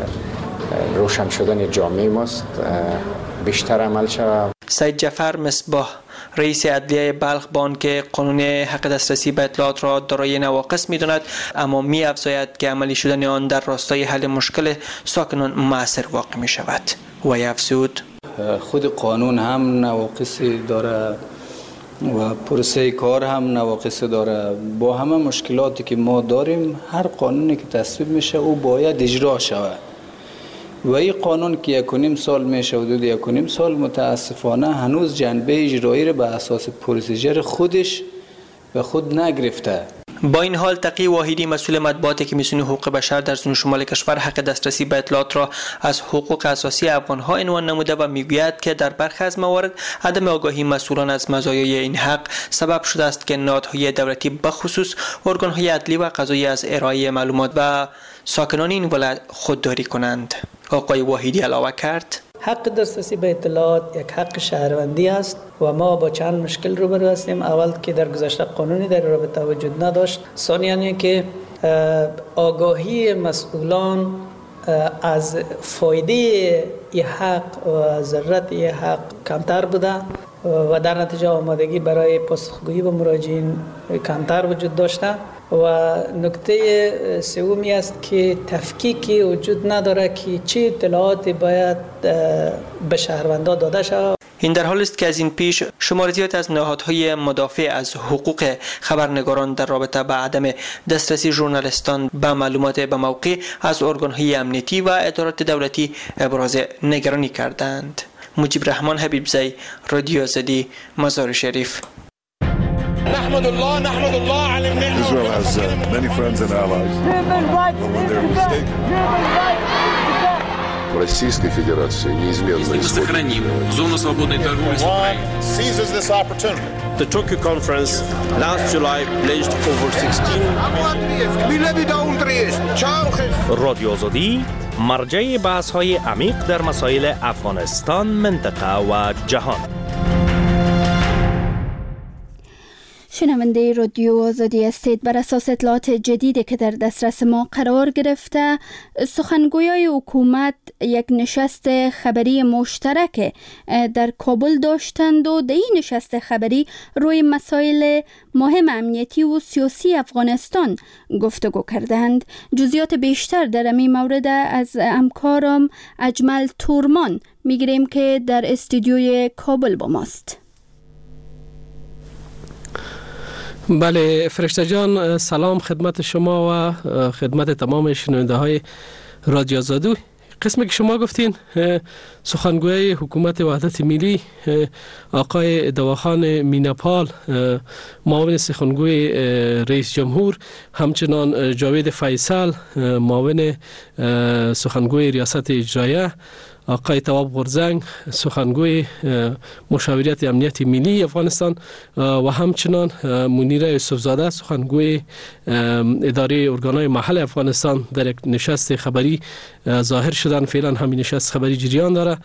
روشن شدن جامعه ماست بیشتر عمل شود. سید جعفر مصباح رئیس عدلیه بلخ بان که قانون حق دسترسی به اطلاعات را دارای نواقص می‌داند، اما می‌افزاید که عملی شدن آن در راستای حل مشکل ساکنان مؤثر واقع می‌شود. و افزود: خود قانون هم نواقصی داره و پروسه کار هم نواقصی داره. با همه مشکلاتی که ما داریم، هر قانونی که تصویب میشه او باید اجرا شود و این قانون که یک و نیم سال میشه، حدود یک و نیم سال، متاسفانه هنوز جنبه اجرایی را به اساس پروسیجر خودش به خود نگرفته. با این حال تقی واحدی مسئول مطبوعات کمیسیون حقوق بشر در زون شمال کشور حق دسترسی به اطلاعات را از حقوق اساسی افغان‌ها عنوان نموده و میگوید که در برخی از موارد عدم آگاهی مسئولان از مزایای این حق سبب شده است که نهادهای دولتی به خصوص ارگان‌های عدلی و قضایی از ارائه معلومات و ساکنان این ولایت خودداری کنند. آقای واحدی علاوه کرد: حق دسترسی به اطلاعات یک حق شهروندی است و ما با چند مشکل روبرو هستیم. اول که در گذشته قانونی در رابطه وجود نداشت، ثانیاً که آگاهی مسئولان از فایده این حق و ضرورت این حق کمتر بوده و در نتیجه آمادگی برای پاسخگویی به مراجعین کمتر وجود داشته. و نکته سومی است که تفکیکی وجود نداره که چه اطلاعاتی باید به شهروندان داده شود. این در حالی است که از این پیش شمار زیاد از نهادهای مدافع از حقوق خبرنگاران در رابطه با عدم دسترسی ژورنالیستان به معلومات به موقع از ارگان‌های امنیتی و ادارات دولتی ابراز نگرانی کردند. مجیب الرحمن حبیبزی، رادیو آزادی، مزار شریف. نحمد الله نحمد الله على النعمة. Israel has uh, many friends and allies. But when they're mistaken. Российской Федерации неизменно сохраним зону свободной торговли с Украиной. Seizes this opportunity. The Tokyo conference last July pledged over sixteen. رادیو آزادی مرجع بحث‌های عمیق در مسائل افغانستان، منطقه و جهان. شنونده رادیو آزادی هستید. بر اساس اطلاعات جدیدی که در دسترس ما قرار گرفته، سخنگویای حکومت یک نشست خبری مشترک در کابل داشتند و در این نشست خبری روی مسائل مهم امنیتی و سیاسی افغانستان گفتگو کردند. جزئیات بیشتر در این مورد از همکارم اجمل تورمان میگیریم که در استودیوی کابل با ماست. بله فرشته جان، سلام خدمت شما و خدمت تمام شنونده های رادیو آزادی. قسمی که شما گفتین سخنگوی حکومت وحدت ملی آقای دواخان میناپال، معاون سخنگوی رئیس جمهور، همچنان جاوید فیصل معاون سخنگوی ریاست اجرایه، آقای تواب غرزنگ سخنگوی مشاوریت امنیت ملی افغانستان و همچنان منیر یوسفزاده سخنگوی اداره ارگانهای محل افغانستان در یک نشست خبری ظاهر شدن. فعلا همین نشست خبری جریان داره.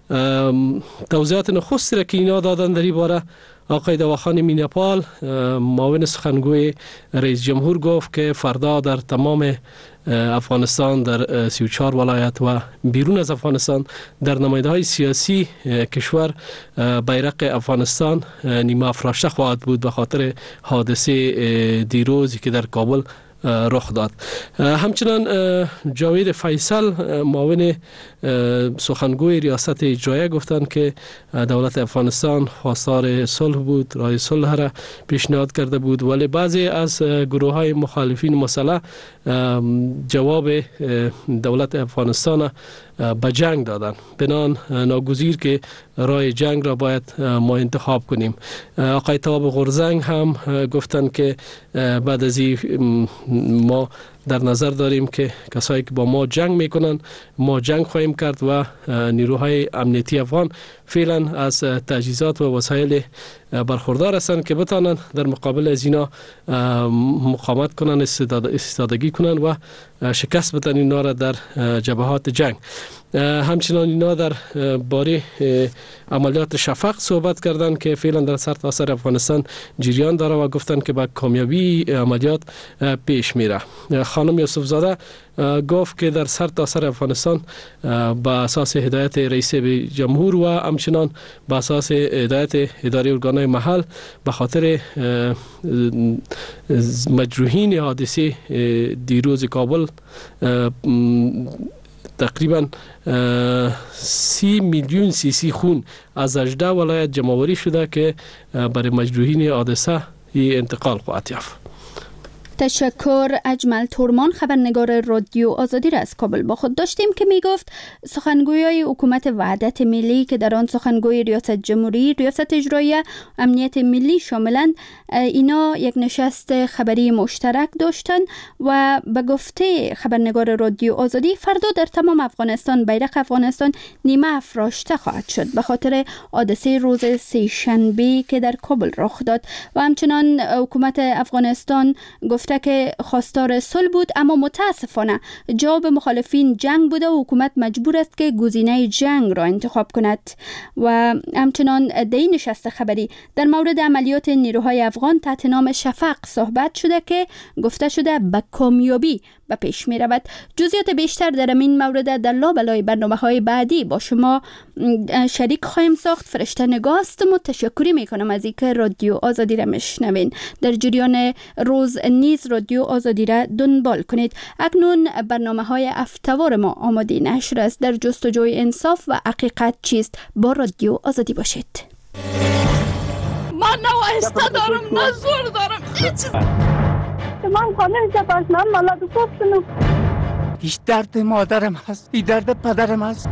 توضیحات نخستی را که اینا دادن در این باره، آقای دواخان مینپال معاون سخنگوی رئیس جمهور گفت که فردا در تمام افغانستان در سی و چهار ولایت و بیرون از افغانستان در نماینده‌های سیاسی کشور بیرق افغانستان نیمه افراشته خواهد بود به خاطر حادثه دیروزی که در کابل رخ داد. همچنان جاوید فیصل معاون سخنگوی ریاست اجرایه گفتند که دولت افغانستان خواستار صلح بود، راه صلح را پیشنهاد کرده بود، ولی بعضی از گروه های مخالفین مسئله جواب دولت افغانستان به جنگ دادن، بنان ناگزیر که راه جنگ را باید ما انتخاب کنیم. آقای تواب غرزنگ هم گفتند که بعد از این ما در نظر داریم که کسایی که با ما جنگ میکنن ما جنگ خواهیم کرد و نیروهای امنیتی افغان فعلا از تجهیزات و وسایل برخوردار هستند که بتانند در مقابل از اینا مقاومت کنند، استفادگی کنند و شکست بدن اینا را در جبهات جنگ. همچنان اینا در باره عملیات شفق صحبت کردند که فعلا در سرتاسر افغانستان جریان داره و گفتند که با کامیابی عملیات پیش میره. خانم یوسف زاده گفت که در سرتاسر افغانستان با اساس هدایت رئیس جمهور و همچنان با اساس هدایت اداره ارگانهای محل به خاطر مجروحین حادثه دیروز کابل تقریبا سی میلیون سی سی خون از هجده ولایت جمع‌آوری شده که برای مجروحین حادثه انتقال خواهد یافت. تشکر. اجمل تورمان خبرنگار رادیو آزادی را از کابل با خود داشتیم که می گفت سخنگویای حکومت وحدت ملی که در آن سخنگوی ریاست جمهوری، ریاست اجراییه، امنیت ملی شاملند، اینا یک نشست خبری مشترک داشتن و به گفته خبرنگار رادیو آزادی فردا در تمام افغانستان بیرق افغانستان نیمه افراشته خواهد شد به خاطر حادثه روز سه شنبه که در کابل رخ داد. و همچنان حکومت افغانستان گفت که خواستار صلح بود، اما متاسفانه جواب مخالفین جنگ بوده و حکومت مجبور است که گزینه جنگ را انتخاب کند. و همچنان در این نشست خبری در مورد عملیات نیروهای افغان تحت نام شفق صحبت شده که گفته شده به کامیابی به پیش می رود. جزئیات بیشتر در این مورد در لابلای برنامه‌های بعدی با شما شریک خواهیم ساخت. فرشته نگاه هستم و تشکری می کنم از اینکه رادیو آزادی را میشنوین. در جریان روز نیز رادیو آزادی را دنبال کنید. اکنون برنامه‌های افتوار ما آماده نشر است. در جستجوی انصاف و حقیقت چیست با رادیو آزادی باشید. من نه وایسته دارم نه زور دارم هیچ. من خانه جباز من مالاد کوفتنو. هیچ درد مادرم هست، این درد پدرم هست.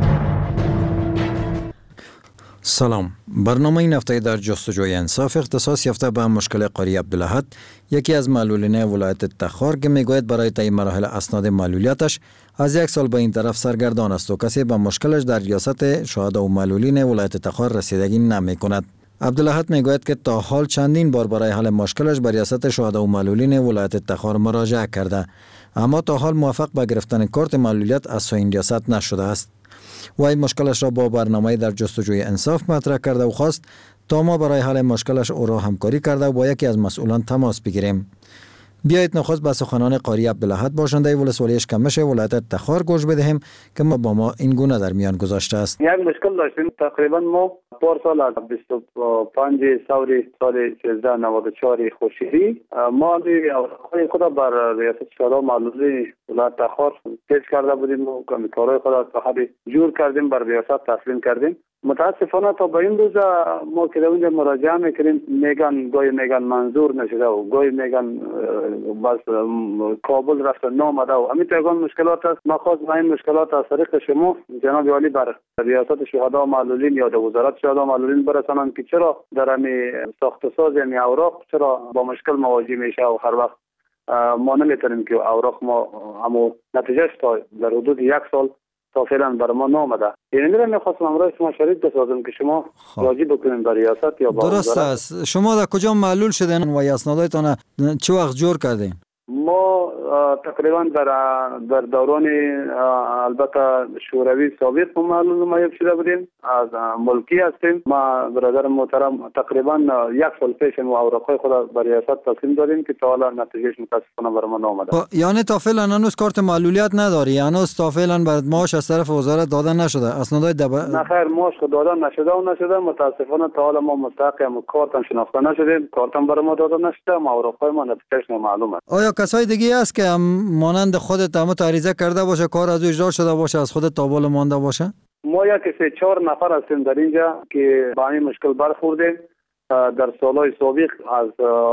سلام. برنامه این هفته در جستجوی انصاف اختصاص یافته به مشکل قاری عبدالاحد، یکی از معلولین ولایت تخار که میگوید برای طی مراحل اسناد معلولیتش از یک سال به این طرف سرگردان است و کسی به مشکلش در ریاست شهدا و معلولین ولایت تخار رسیدگی نمی کند. عبدالاحد میگوید که تا حال چندین بار برای حل مشکلش به ریاست شهدا و معلولین ولایت تخار مراجعه کرده، اما تا حال موفق به گرفتن کارت معلولیت از سوی این ریاست نشده است. و این مشکلش را با برنامه در جستجوی انصاف مطرح کرده و خواست تا ما برای حل مشکلش او را همکاری کرده و با یکی از مسئولان تماس بگیریم. بیایید نخست به سخنان قاری عبدالاحد باشنده ولسوالی اشکمش ولایت تخار گوش بدهیم که ما با ما این گونه در میان گذاشته است. یک مشکل داشتیم. تقریبا ما پار سال از بیست و پنج سال سال سیزده نود و چهار خورشیدی ما اوراقهای خود بر ریاست شهدا معلولی ولایت تخار پیش کرده بودیم و کارهای خود از صاحب جور کردیم بر ریاست تسلیم کردیم. متاسفانه تا به این روز ما که در اونجا مراجعه میکنیم میگن گاهی میگن منظور نشده و گاهی میگن بس کابل رفته نامده و همین پیگان مشکلات است. ما خواست با این مشکلات از طریق شما جناب عالی بر ریاست شهدا معلولین یا در وزارت شهدا معلولین برسانند که چرا در همین ساخت و ساز یعنی اوراق چرا با مشکل مواجه میشه و هر وقت ما نمیتونیم که اوراق ما همو نتیجهش تا در حدود یک سال تا فعلا بر ما نامده. یعنی میرم میخواستم امروز شما شریک بسازم که شما راجع بکنین با ریاست یا با درست است. شما در کجا معلول شدین و اسناداتون چه وقت جور کردین؟ ما تقریبا در در دوران البته شوروی سابق معلوم نمایب شده بودیم، از ملکی هستیم. ما برادر محترم تقریبا یک سال پیش ما اوراقای خود به ریاست تسلیم دادیم که تا حالا نتیجهش متاسفانه برای ما نامده. یعنی تا فعلا هنوز کارت معلولیت نداری؟ هنوز تا فعلا بعد معاش از طرف وزارت دادن نشده؟ اسنادای دب... نه خیر، معاش دادن نشده و نشده. متاسفانه تا حالا ما مستحق کارتم شناخته نشدیم، کارتم برای ما داده نشده، ما اوراقای ما نتیجهش نامعلومه. آیا کسای دیگه هست که مانند خودت هم تعریضه کرده باشه، کار از اجرا شده باشه، از خودت تابول مانده باشه؟ ما یک سه چهار نفر هستیم در اینجا که با این مشکل برخوردیم. در سالهای سابق از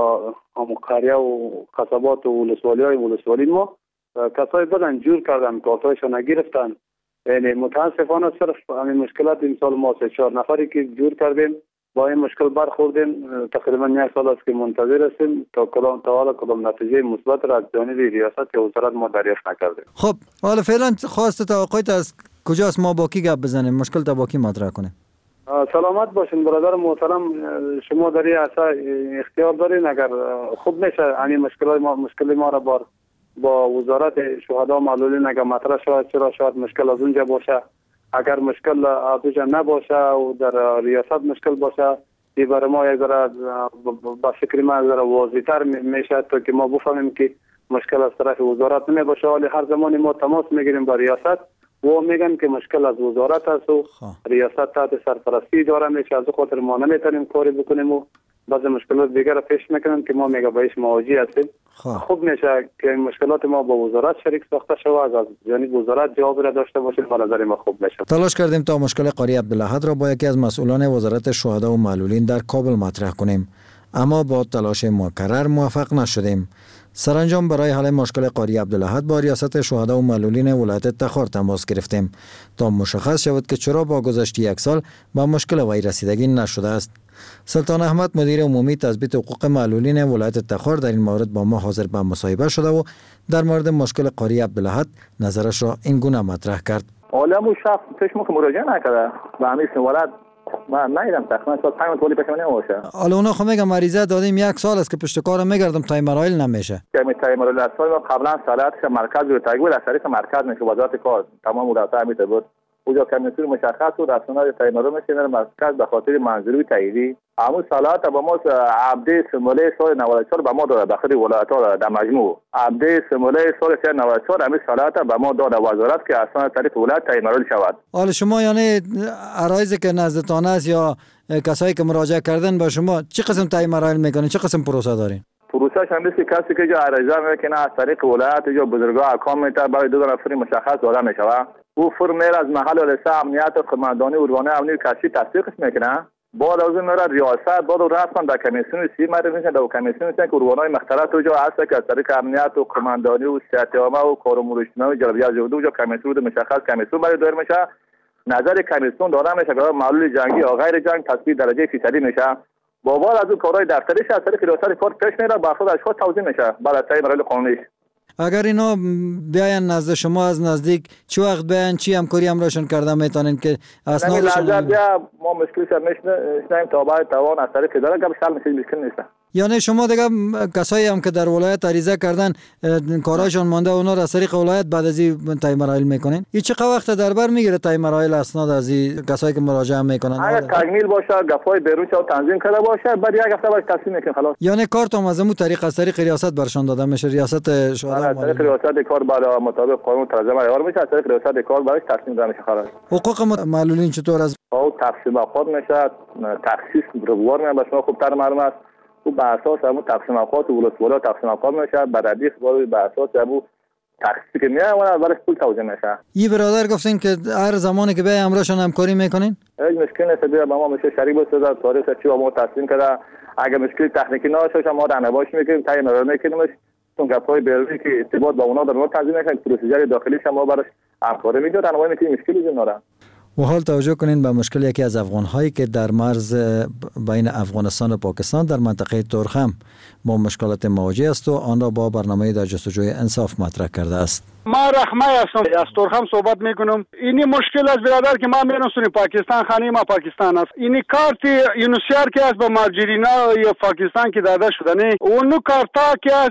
قریه و قصبات و ولسوالی های ولسوالی ما کسای بدن جور کردن، کارتایشان نگرفتن. یعنی متاسفانه صرف همین مشکلات این سال ما سه چهار نفری که جور کردیم با این مشکل برخوردیم. تقریبا یک سال است که منتظر هستیم تا کدام تا حالا کدام نتیجه مثبت را از جانب ریاست یا وزارت ما دریافت نکردیم. خب حالا فعلا خواست توقعیت از کجاست؟ ما با کی گپ بزنیم؟ مشکل تا با کی مطرح کنیم؟ سلامت باشین برادر محترم، شما در این عرصه اختیار دارین. اگر خوب میشه همین مشکلات ما مشکل ما را بار با وزارت شهدا معلولین اگر مطرح شود، چرا شاید مشکل از اونجا باشه. اگر مشکل از اونجا نباشه و در ریاست مشکل باشه، این برای ما یک ذره با فکر ما یک ذره واضح‌تر میشه تا که ما بفهمیم که مشکل از طرف وزارت نمی باشه. ولی هر زمانی ما تماس میگیریم با ریاست و میگن که مشکل از وزارت است و ریاست تحت سرپرستی داره میشه، از خاطر ما نمیتونیم کاری بکنیم و بعضی مشکلات دیگر را پیش میکنن که ما میگه بهش مواجه هستیم. خوب میشه که مشکلات ما با وزارت شریک ساخته شود، از جانب وزارت جواب را داشته باشیم. به نظر ما خوب میشه. تلاش کردیم تا مشکل قاری عبدالاحد را با یکی از مسئولان وزارت شهدا و معلولین در کابل مطرح کنیم، اما با تلاش مکرر موفق نشدیم. سرانجام برای حل مشکل قاری عبدالاحد با ریاست شهدا و معلولین ولایت تخار تماس گرفتیم تا مشخص شود که چرا با گذشت یک سال با مشکل وی رسیدگی نشده است. سلطان احمد مدیر عمومی تثبیت حقوق معلولین ولایت تخار در این مورد با ما حاضر به مصاحبه شده و در مورد مشکل قاری عبدالاحد نظرش را این گونه مطرح کرد. عالمو شخص پیش ما که مراجعه نکرده به همین ولایت من نمیدم تقریبا سال پنج تولی پیش من نمیشه. حالا اونا خو میگم مریضه دادیم یک سال است که پشت کارم میگردم تا مراحل نمیشه. که می تای مراحل اصلا ما قبلا صلاحاتش مرکز رو تگو در طریق مرکز میشه وزارت کار تمام مدافع میته بود. اونجا کمیسیون مشخص و رسانه‌های تایمارو میشه در مرکز به خاطر منظوری تاییدی همون صلاحات با ما عبده سموله سال نود و چهار به ما داده داخل ولایت ها در مجموع عبده سموله سال نود و چهار همین صلاحات به ما داده وزارت که اصلا طریق ولایت تایمارو شود. حالا شما یعنی عرایضی که نزدتان است یا کسایی که مراجعه کردن با شما چه قسم تایمارو میکنین، چه قسم پروسه دارین؟ پروسه هم مثل کسی که جو عرضه میکنه از طریق ولایت جو بزرگا احکام میته برای دو نفر مشخص داده میشود. او فرم از محل ولسه امنیت و قماندانی اروانه امنی کشی تصدیقش میکنه. بعد از اون میره ریاست بعد رفتن در کمیسیون سی معرفی میشن در کمیسیون میشن که اروانه مختلف تو جو هست که از طریق امنیت و قماندانی و صحت عامه و کار امور اجتماعی جلبیه جودو جو کمیسیون مشخص کمیسیون برای دایر میشه. نظر کمیسیون داده میشه که معلول جنگی یا غیر جنگ تثبیت درجه فیصدی میشه. با بعد از اون کارهای دفتریش از طریق ریاست کار پیش میره با افراد اشخاص توضیح میشه بعد از تعیین مراحل قانونی. اگر اینا بیاین نزد شما از نزدیک چه وقت بیاین چی همکاری همراهشون کرده میتونین که اسنادشون نظر بیا ما مشکلی سر میشنیم تا بعد توان از طریق داره که بسال میشه مشکل نیست. یعنی شما دیگه کسایی هم که در ولایت عریضه کردن کاراشون مانده اونا را از طریق ولایت بعد از این تای مراحل میکنین؟ این چه وقت در بر میگیره تای مراحل اسناد از این کسایی که مراجعه میکنن؟ اگه تکمیل باشه گپای بیرون چه تنظیم کرده باشه بعد یک هفته بعد تصمیم میکنه خلاص. یعنی کارت هم از اون طریق از طریق ریاست برشان داده میشه ریاست شورا از طریق ریاست کار بالا مطابق قانون تنظیم عیار میشه از طریق ریاست کار براش تصمیم داده میشه خلاص. حقوق معلولین چطور از او تقسیم خود میشه تخصیص روار میشه به شما خوب تر معلوم است. و به اساس همون تقسیم اوقات و ولسوالی تقسیم اوقات میشه بعدی خبر به اساس همون تخصیصی که میاد اون اولش پول توزیع میشه. یه برادر گفتین که هر زمانی که به همراهشون همکاری میکنین؟ هیچ مشکلی نیست بیا با ما میشه شریک باشه در تاریخ چی با ما تصمیم کرده اگه مشکلی تکنیکی نباشه ما راهنماییش میکنیم تعیین رو میکنیمش چون گپای بیرونی که ارتباط با اونا در ما تنظیم میکنیم پروسیجر داخلیش ما براش همکاری میکنیم راهنمایی میکنیم مشکلی نداره. و حال توجه کنین به مشکل یکی از افغان‌هایی که در مرز بین افغانستان و پاکستان در منطقه تورخم با مشکلات مواجه است و آن را با برنامه در جستجوی انصاف مطرح کرده است. ما رحمه هستم از تورخم صحبت میکنم. اینی مشکل از برادر که ما میرسونیم پاکستان خانه ما پاکستان است. اینی کارت یونسیار که است با ماجرینا یا پاکستان که داده شده نه اونو کارتا که است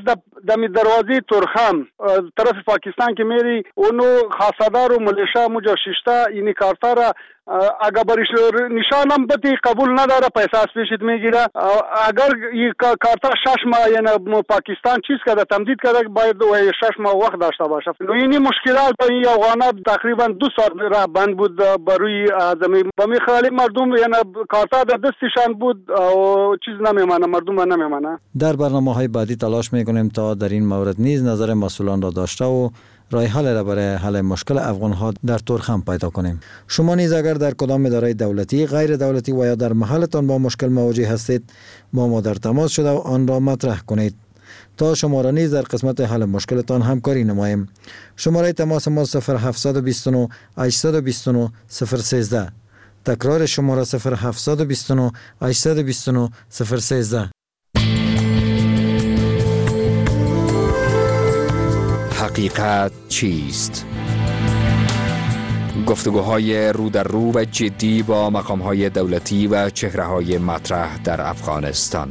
دمی دروازه ترخم طرف پاکستان که میری اونو خاصدار و ملیشا مجا ششتا اینی کارتا را اگر برش نشانم بتی قبول نداره پیسه از پیشت میگیره. اگر این کارتا شش ماه یعنی پاکستان چیز کرده تمدید کرده باید شش ماه وقت داشته باشه. اینی مشکلات با این افغانا تقریبا دو سال را بند بود بروی زمین با می خالی مردم یعنی کارتا در دستشان بود و چیز نمیمانه مردم نمیمانه. در برنامه های بعدی تلاش میکنیم تا در این مورد نیز نظر مسئولان را داشته و راه حل را برای حل مشکل افغان ها در ترخم پیدا کنیم. شما نیز اگر در کدام اداره دولتی، غیر دولتی و یا در محلتان با مشکل مواجه هستید، با ما در تماس شده و آن را مطرح کنید تا شما را نیز در قسمت حل مشکلتان همکاری نماییم. شماره تماس ما صفر هفت دو نه هشت دو نه صفر یک سه. تکرار شماره صفر هفت دو نه هشت دو نه صفر یک سه. حقیقت چیست؟ گفتگوهای رو در رو و جدی با مقام‌های دولتی و چهره‌های مطرح در افغانستان.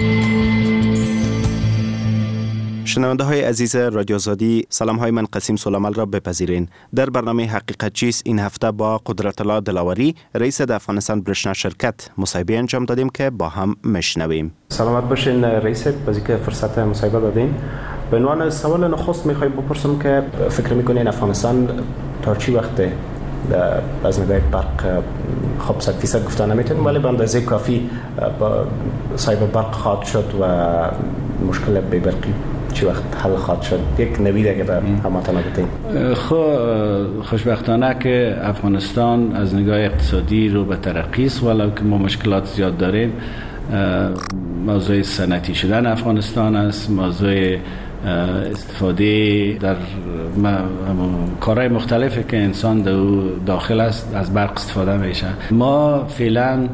شنونده های عزیز رادیو آزادی، سلام های من قسیم سلامل را بپذیرین. در برنامه حقیقت چیست این هفته با قدرت الله دلاوری رئیس د افغانستان برشنا شرکت مصاحبه انجام دادیم که با هم مشنویم. سلامت باشین رئیس، بازی که فرصت مصاحبه دادین. به عنوان سوال نخست میخوای بپرسم که فکر میکنین افغانستان تا چی وقته از نگاه برق خب صد فیصد گفتن نمیتونیم ولی به اندازه کافی صاحب برق خواهد شد و مشکل بی برقی چی وقت حل خواهد شد؟ یک نوید اگر هماتانه بتیم. خب خوشبختانه که افغانستان از نگاه اقتصادی رو به ترقی است ولو که ما مشکلات زیاد داریم. موضوع صنعتی شدن افغانستان است، موضوع استفاده در کارهای مختلفی که انسان در داخل است از برق استفاده میشه. ما فعلا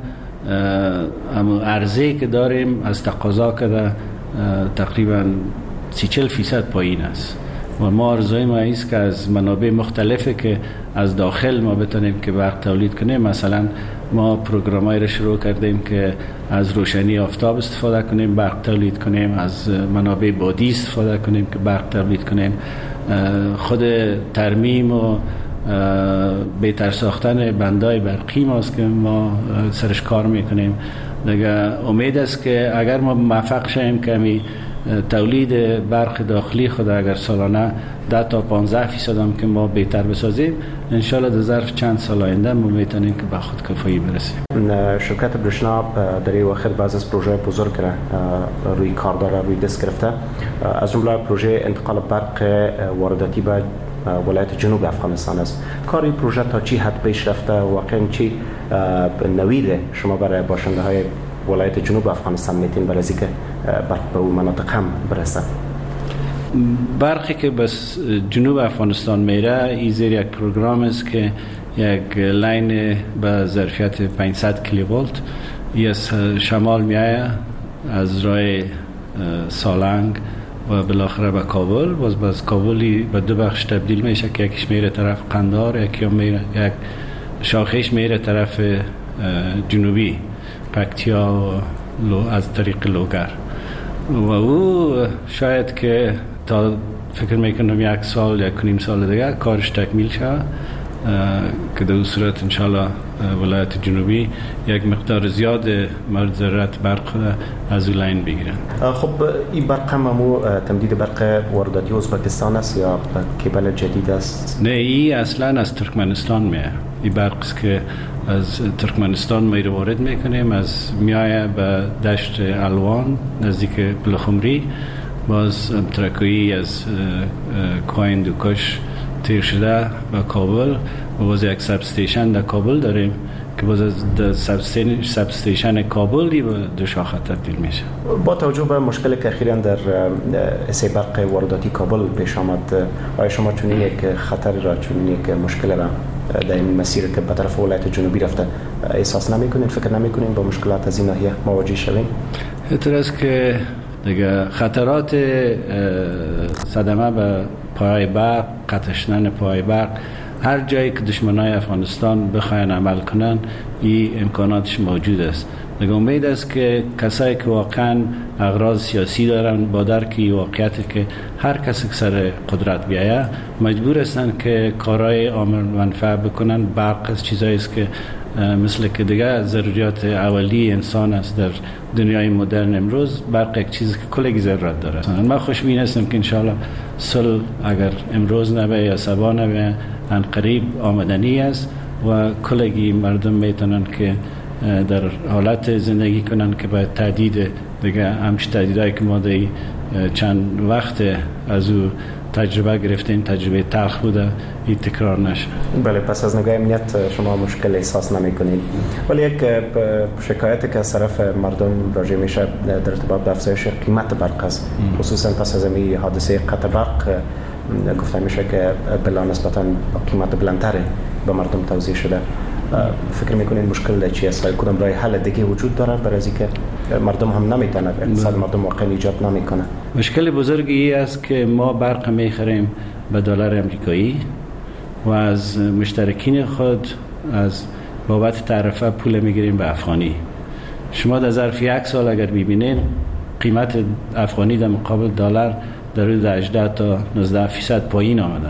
عرضه که داریم از تقاضا که تقریبا سی چل فیصد پایین است و ما آرزوی ما است که از منابع مختلفی که از داخل ما بتونیم که برق تولید کنیم. مثلا ما پروگرامایی را شروع کردیم که از روشنی آفتاب استفاده کنیم برق تولید کنیم، از منابع بادی استفاده کنیم که برق تولید کنیم. خود ترمیم و بهتر ساختن بندای برقی ماست که ما سرش کار میکنیم. دیگه امید است که اگر ما موفق شیم که تولید برق داخلی خود اگر سالانه ده تا پانزده فیصد هم که ما بهتر بسازیم، انشالله در ظرف چند سال آینده ما میتونیم که به خود کفایی برسیم. شرکت برشنا در این وقت بعض از پروژه بزرگ را روی کار داره، روی دست گرفته. از جمله پروژه انتقال برق وارداتی به ولایت جنوب افغانستان است. کاری پروژه تا چی حد پیش رفته؟ واقعا چی نوید شما برای باشنده های ولایت جنوب افغانستان میتین برای اینکه برق به اون مناطق هم برسه؟ برقی که بس جنوب افغانستان میره این زیر یک پروگرام است که یک لاین به ظرفیت پانصد کیلو ولت از شمال میایه از راه سالنگ و بالاخره به کابل. باز باز کابلی به دو بخش تبدیل میشه که یکیش میره طرف قندار، یکی میره یک شاخهش میره طرف جنوبی پکتیا و از طریق لوگر و او شاید که تا فکر میکنم یک سال یک نیم سال دیگه کارش تکمیل شد که در صورت انشالله ولایت جنوبی یک مقدار زیاد مورد ضرورت برق از اون لاین بگیرن. خب این برق هم همو تمدید برق وارداتی ازبکستان است یا کیبل جدید است؟ نه، این اصلا از ترکمنستان میه. این برق است که از ترکمنستان میره وارد میکنیم، از میایه به دشت الوان نزدیک بلخمری، باز ترکویی از کوین دوکش تیر شده به کابل و باز یک سب استیشن در کابل داریم که باز از سب استیشن کابلی به دو شاخه تبدیل میشه. با توجه به مشکلی که اخیراً در اسه برق وارداتی کابل پیش آمد، آیا شما چون یک خطر را چون یک مشکل را در این مسیر که به طرف ولایت جنوبی رفته احساس نمیکنین؟ فکر نمیکنین با مشکلات از این ناحیه مواجه شوین؟ اعتراض که دیگه خطرات صدمه به پای برق، قطع شدن پای برق، هر جایی که دشمنای افغانستان بخواین عمل کنن این امکاناتش موجود است. دیگه امید است که کسایی که واقعا اغراض سیاسی دارن با درکی واقعیت که هر کسی که سر قدرت بیایه مجبور هستن که کارهای عامل منفعه بکنن. برق از چیزایی است که مثل که دیگه ضروریات اولی انسان است در دنیای مدرن امروز. برق یک چیزی که کلگی ضرورت داره. من خوشبین هستم که انشاءالله صلح اگر امروز نبه یا سبا نبه ان قریب آمدنی است و کلگی مردم میتونن که در حالت زندگی کنن که باید تهدید دیگه همش تهدیدایی که ما دی چند وقت از او تجربه گرفتیم، تجربه تلخ بوده، این تکرار نشه. بله، پس از نگاه امنیت شما مشکل احساس نمی کنید. ولی یک شکایتی که از طرف مردم راجع میشه در ارتباط به افزایش قیمت برق است، خصوصا پس از این حادثه قطع برق گفته میشه که بلا نسبتا قیمت بلندتری به مردم توزیع شده. فکر میکنین مشکل چی است؟ کدام راه حل دیگه وجود داره برای اینکه مردم هم نمیتونه اقتصاد مردم واقعا ایجاد نمیکنه؟ مشکل بزرگی است که ما برق میخریم به دلار امریکایی و از مشترکین خود از بابت تعرفه پول میگیریم به افغانی. شما در ظرف یک سال اگر ببینید قیمت افغانی در مقابل دلار در حدود هجده تا نوزده فیصد پایین آمده.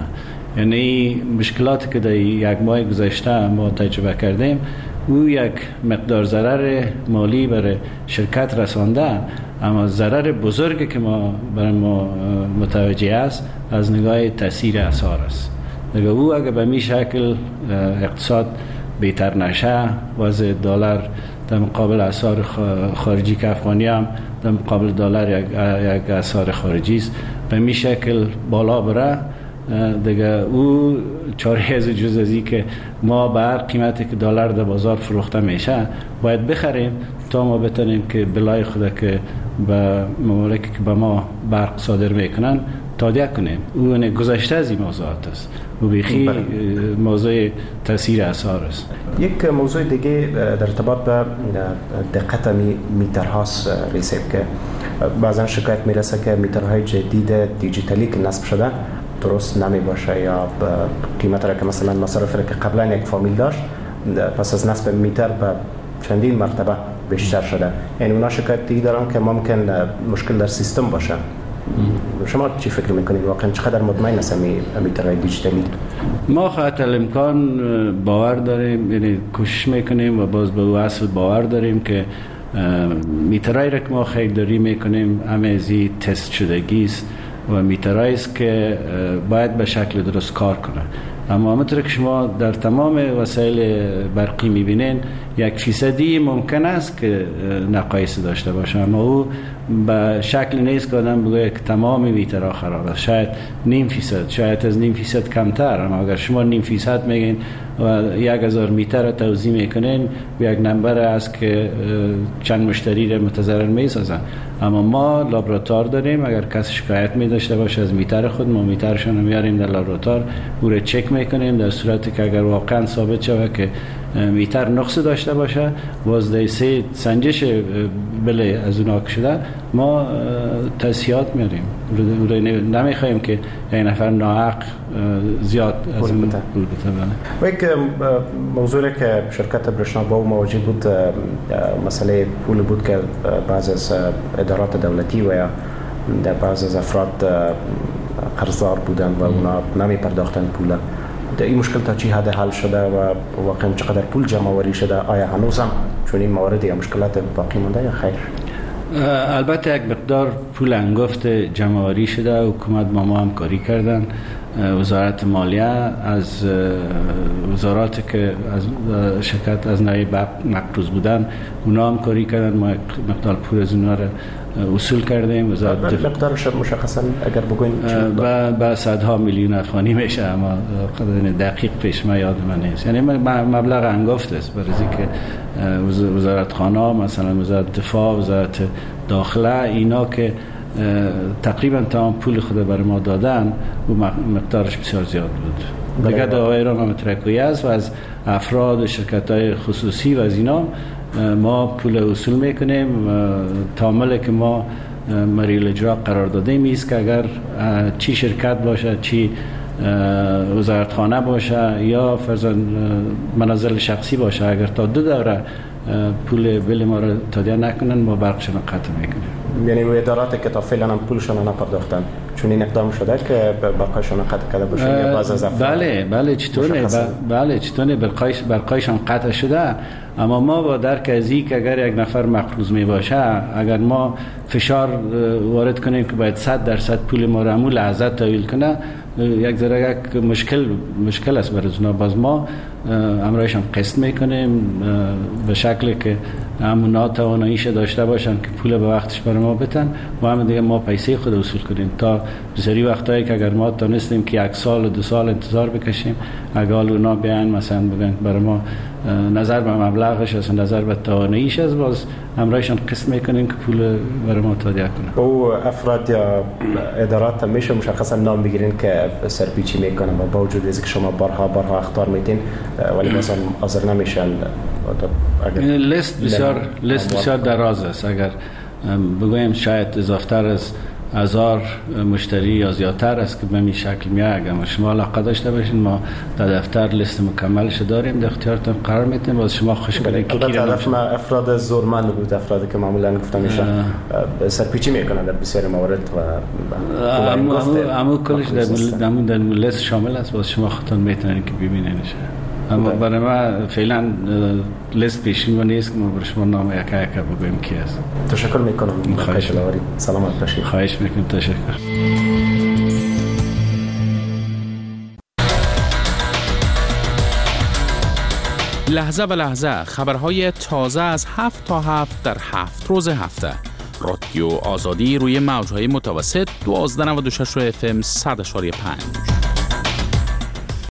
یعنی مشکلاتی که در یک ماه گذشته ما تجربه کردیم او یک مقدار ضرر مالی برای شرکت رسانده، اما ضرر بزرگی که ما برای ما متوجه است از نگاه تاثیر اسعار است. دیگه او اگر به می شکل اقتصاد بهتر نشه، وضع دلار در مقابل اسعار خارجی که افغانی هم در مقابل دلار یک یک اسعار خارجی است، به می شکل بالا بره، دیگه او چاره از جز از این که ما به هر قیمتی که دلار در بازار فروخته میشه باید بخریم تا ما بتونیم که بلای خود که به ممالکی که به ما برق صادر میکنن تادیه کنیم. او نه گذشته از این موضوعات است، او بیخی موضوع تاثیر اسعار است. یک موضوع دیگه در ارتباط به دقت میترهاست ریسیب که بعضا شکایت میرسه که میترهای جدید دیجیتالی که نصب شده درست نمی باشه یا قیمت را که مثلا مصرف را که قبلا یک فامیل داشت پس از نصب میتر به چندین مرتبه بیشتر شده. یعنی اونا شکایت دیگه دارن که ممکن مشکل در سیستم باشه. شما چی فکر میکنید؟ واقعا چقدر مطمئن هستید میترهای دیجیتالی؟ ما خواهد الامکان باور داریم، یعنی کوشش میکنیم و باز به او اصل باور داریم که میترهای را که ما خریداری میکنیم همه ازی تست شدگی است و میترهایی است که باید به شکل درست کار کنه. اما همونطور که شما در تمام وسایل برقی میبینین یک فیصدی ممکن است که نقایص داشته باشه، اما او به شکل نیست که آدم بگه که تمام میترها خراب است. شاید نیم فیصد، شاید از نیم فیصد کمتر، اما اگر شما نیم فیصد میگین و یک هزار میتر را توزیع میکنین یک نمبر است که چند مشتری را متضرر میسازن. اما ما لابراتوار داریم، اگر کسی شکایت می داشته باشه از میتر خود، ما میترشون رو میاریم در لابراتوار، او را چک میکنیم. در صورتی که اگر واقعا ثابت شود که میتر نقص داشته باشه، وازده سه سنجش بله از اون آک شده، ما تصحیحات میاریم. نمیخوایم که یک نفر ناحق زیاد از اون پول بده. و یک موضوع که شرکت برشنا با مواجه بود مسئله پول بود که بعض از ادارات دولتی و یا بعض از افراد قرضدار بودن و اونا نمی پرداختن پول. این مشکل تا چی حد حل شده و واقعا چقدر پول جمع آوری شده؟ آیا هنوز هم چون این موارد یا مشکلات باقی مونده یا خیر؟ البته یک مقدار پول انگفت جمع آوری شده، حکومت با ما همکاری کردن، وزارت مالیه از وزارات که از شرکت از نوع مقروض بودن اونا همکاری کردن، ما یک مقدار پول از اونا را اصول کردیم. وزارت مقدارش مشخصا اگر بگوین با صدها میلیون افغانی میشه، اما دقیق پیش ما یاد من نیست. یعنی مبلغ انگفت است برای اینکه وزارت خانه، مثلا وزارت دفاع، وزارت داخله، اینا که تقریبا تمام پول خود برای ما دادن و مقدارش بسیار زیاد بود. دیگه دعای را ما ترکوی است و از افراد شرکت‌های خصوصی و از اینا ما پول اصول میکنیم. تعاملی که ما مریل اجرا قرار دادیم است که اگر چی شرکت باشه، چی وزارتخانه باشه یا فرضاً منازل شخصی باشه، اگر تا دو دوره پول بل ما رو تادیه نکنن ما برقشون قطع میکنیم. یعنی اداراتی که تا فعلا هم پولشون نپرداختن چون این اقدام شده که برقایشون قطع کرده باشه یا بعض از افراد؟ بله بله چطوره بله چطوره برقایش برقایشون قطع شده، اما ما با درک از این که اگر یک نفر مقروض می باشه اگر ما فشار وارد کنیم که باید صد درصد پول ما را همون لحظه تحویل کنه یک ذره یک مشکل مشکل است برای اونا. باز ما امرایش هم قسط میکنیم به شکلی که همون ناتواناییش داشته باشن که پول به وقتش برای ما بتن و هم دیگه ما پیسه خود وصول کنیم تا بسیاری وقتایی که اگر ما تونستیم که یک سال و دو سال انتظار بکشیم اگر اونا بیان مثلا بگن برای ما نظر به مبلغش است نظر به تواناییش است باز امرایشان قسط میکنیم که پول برای ما تادیه کنه. او افراد یا ادارات میشه مشخصا نام بگیرین که سرپیچی میکنن و با وجود اینکه شما بارها بارها اخطار میدین ولی مثلا حاضر نمیشن. لیست بسیار لیست بسیار دراز است. اگر بگویم شاید اضافتر از هزار مشتری یا زیادتر است که به این شکل میاد. اگر شما علاقه داشته باشین ما در دفتر لیست مکملش داریم در اختیارتون قرار میدیم باز شما خوش کنید که کی طرف ما افراد زورمند بود افرادی که معمولا گفتم میشن سرپیچی میکنن در بسیار موارد و اما کلش در در لیست شامل است باز شما خودتون میتونید که ببینینش. اما برای ما فعلا لیست پیشین و نیست که ما برای شما نام یکا یکا بگویم کی است. تشکر میکنم. خواهش میکنم. سلامت باشید. خواهش میکنم. تشکر. لحظه به لحظه خبرهای تازه از هفت تا هفت در هفت روز هفته. رادیو آزادی روی موجهای متوسط دوازده و نود و شش اف ام صد و پنج.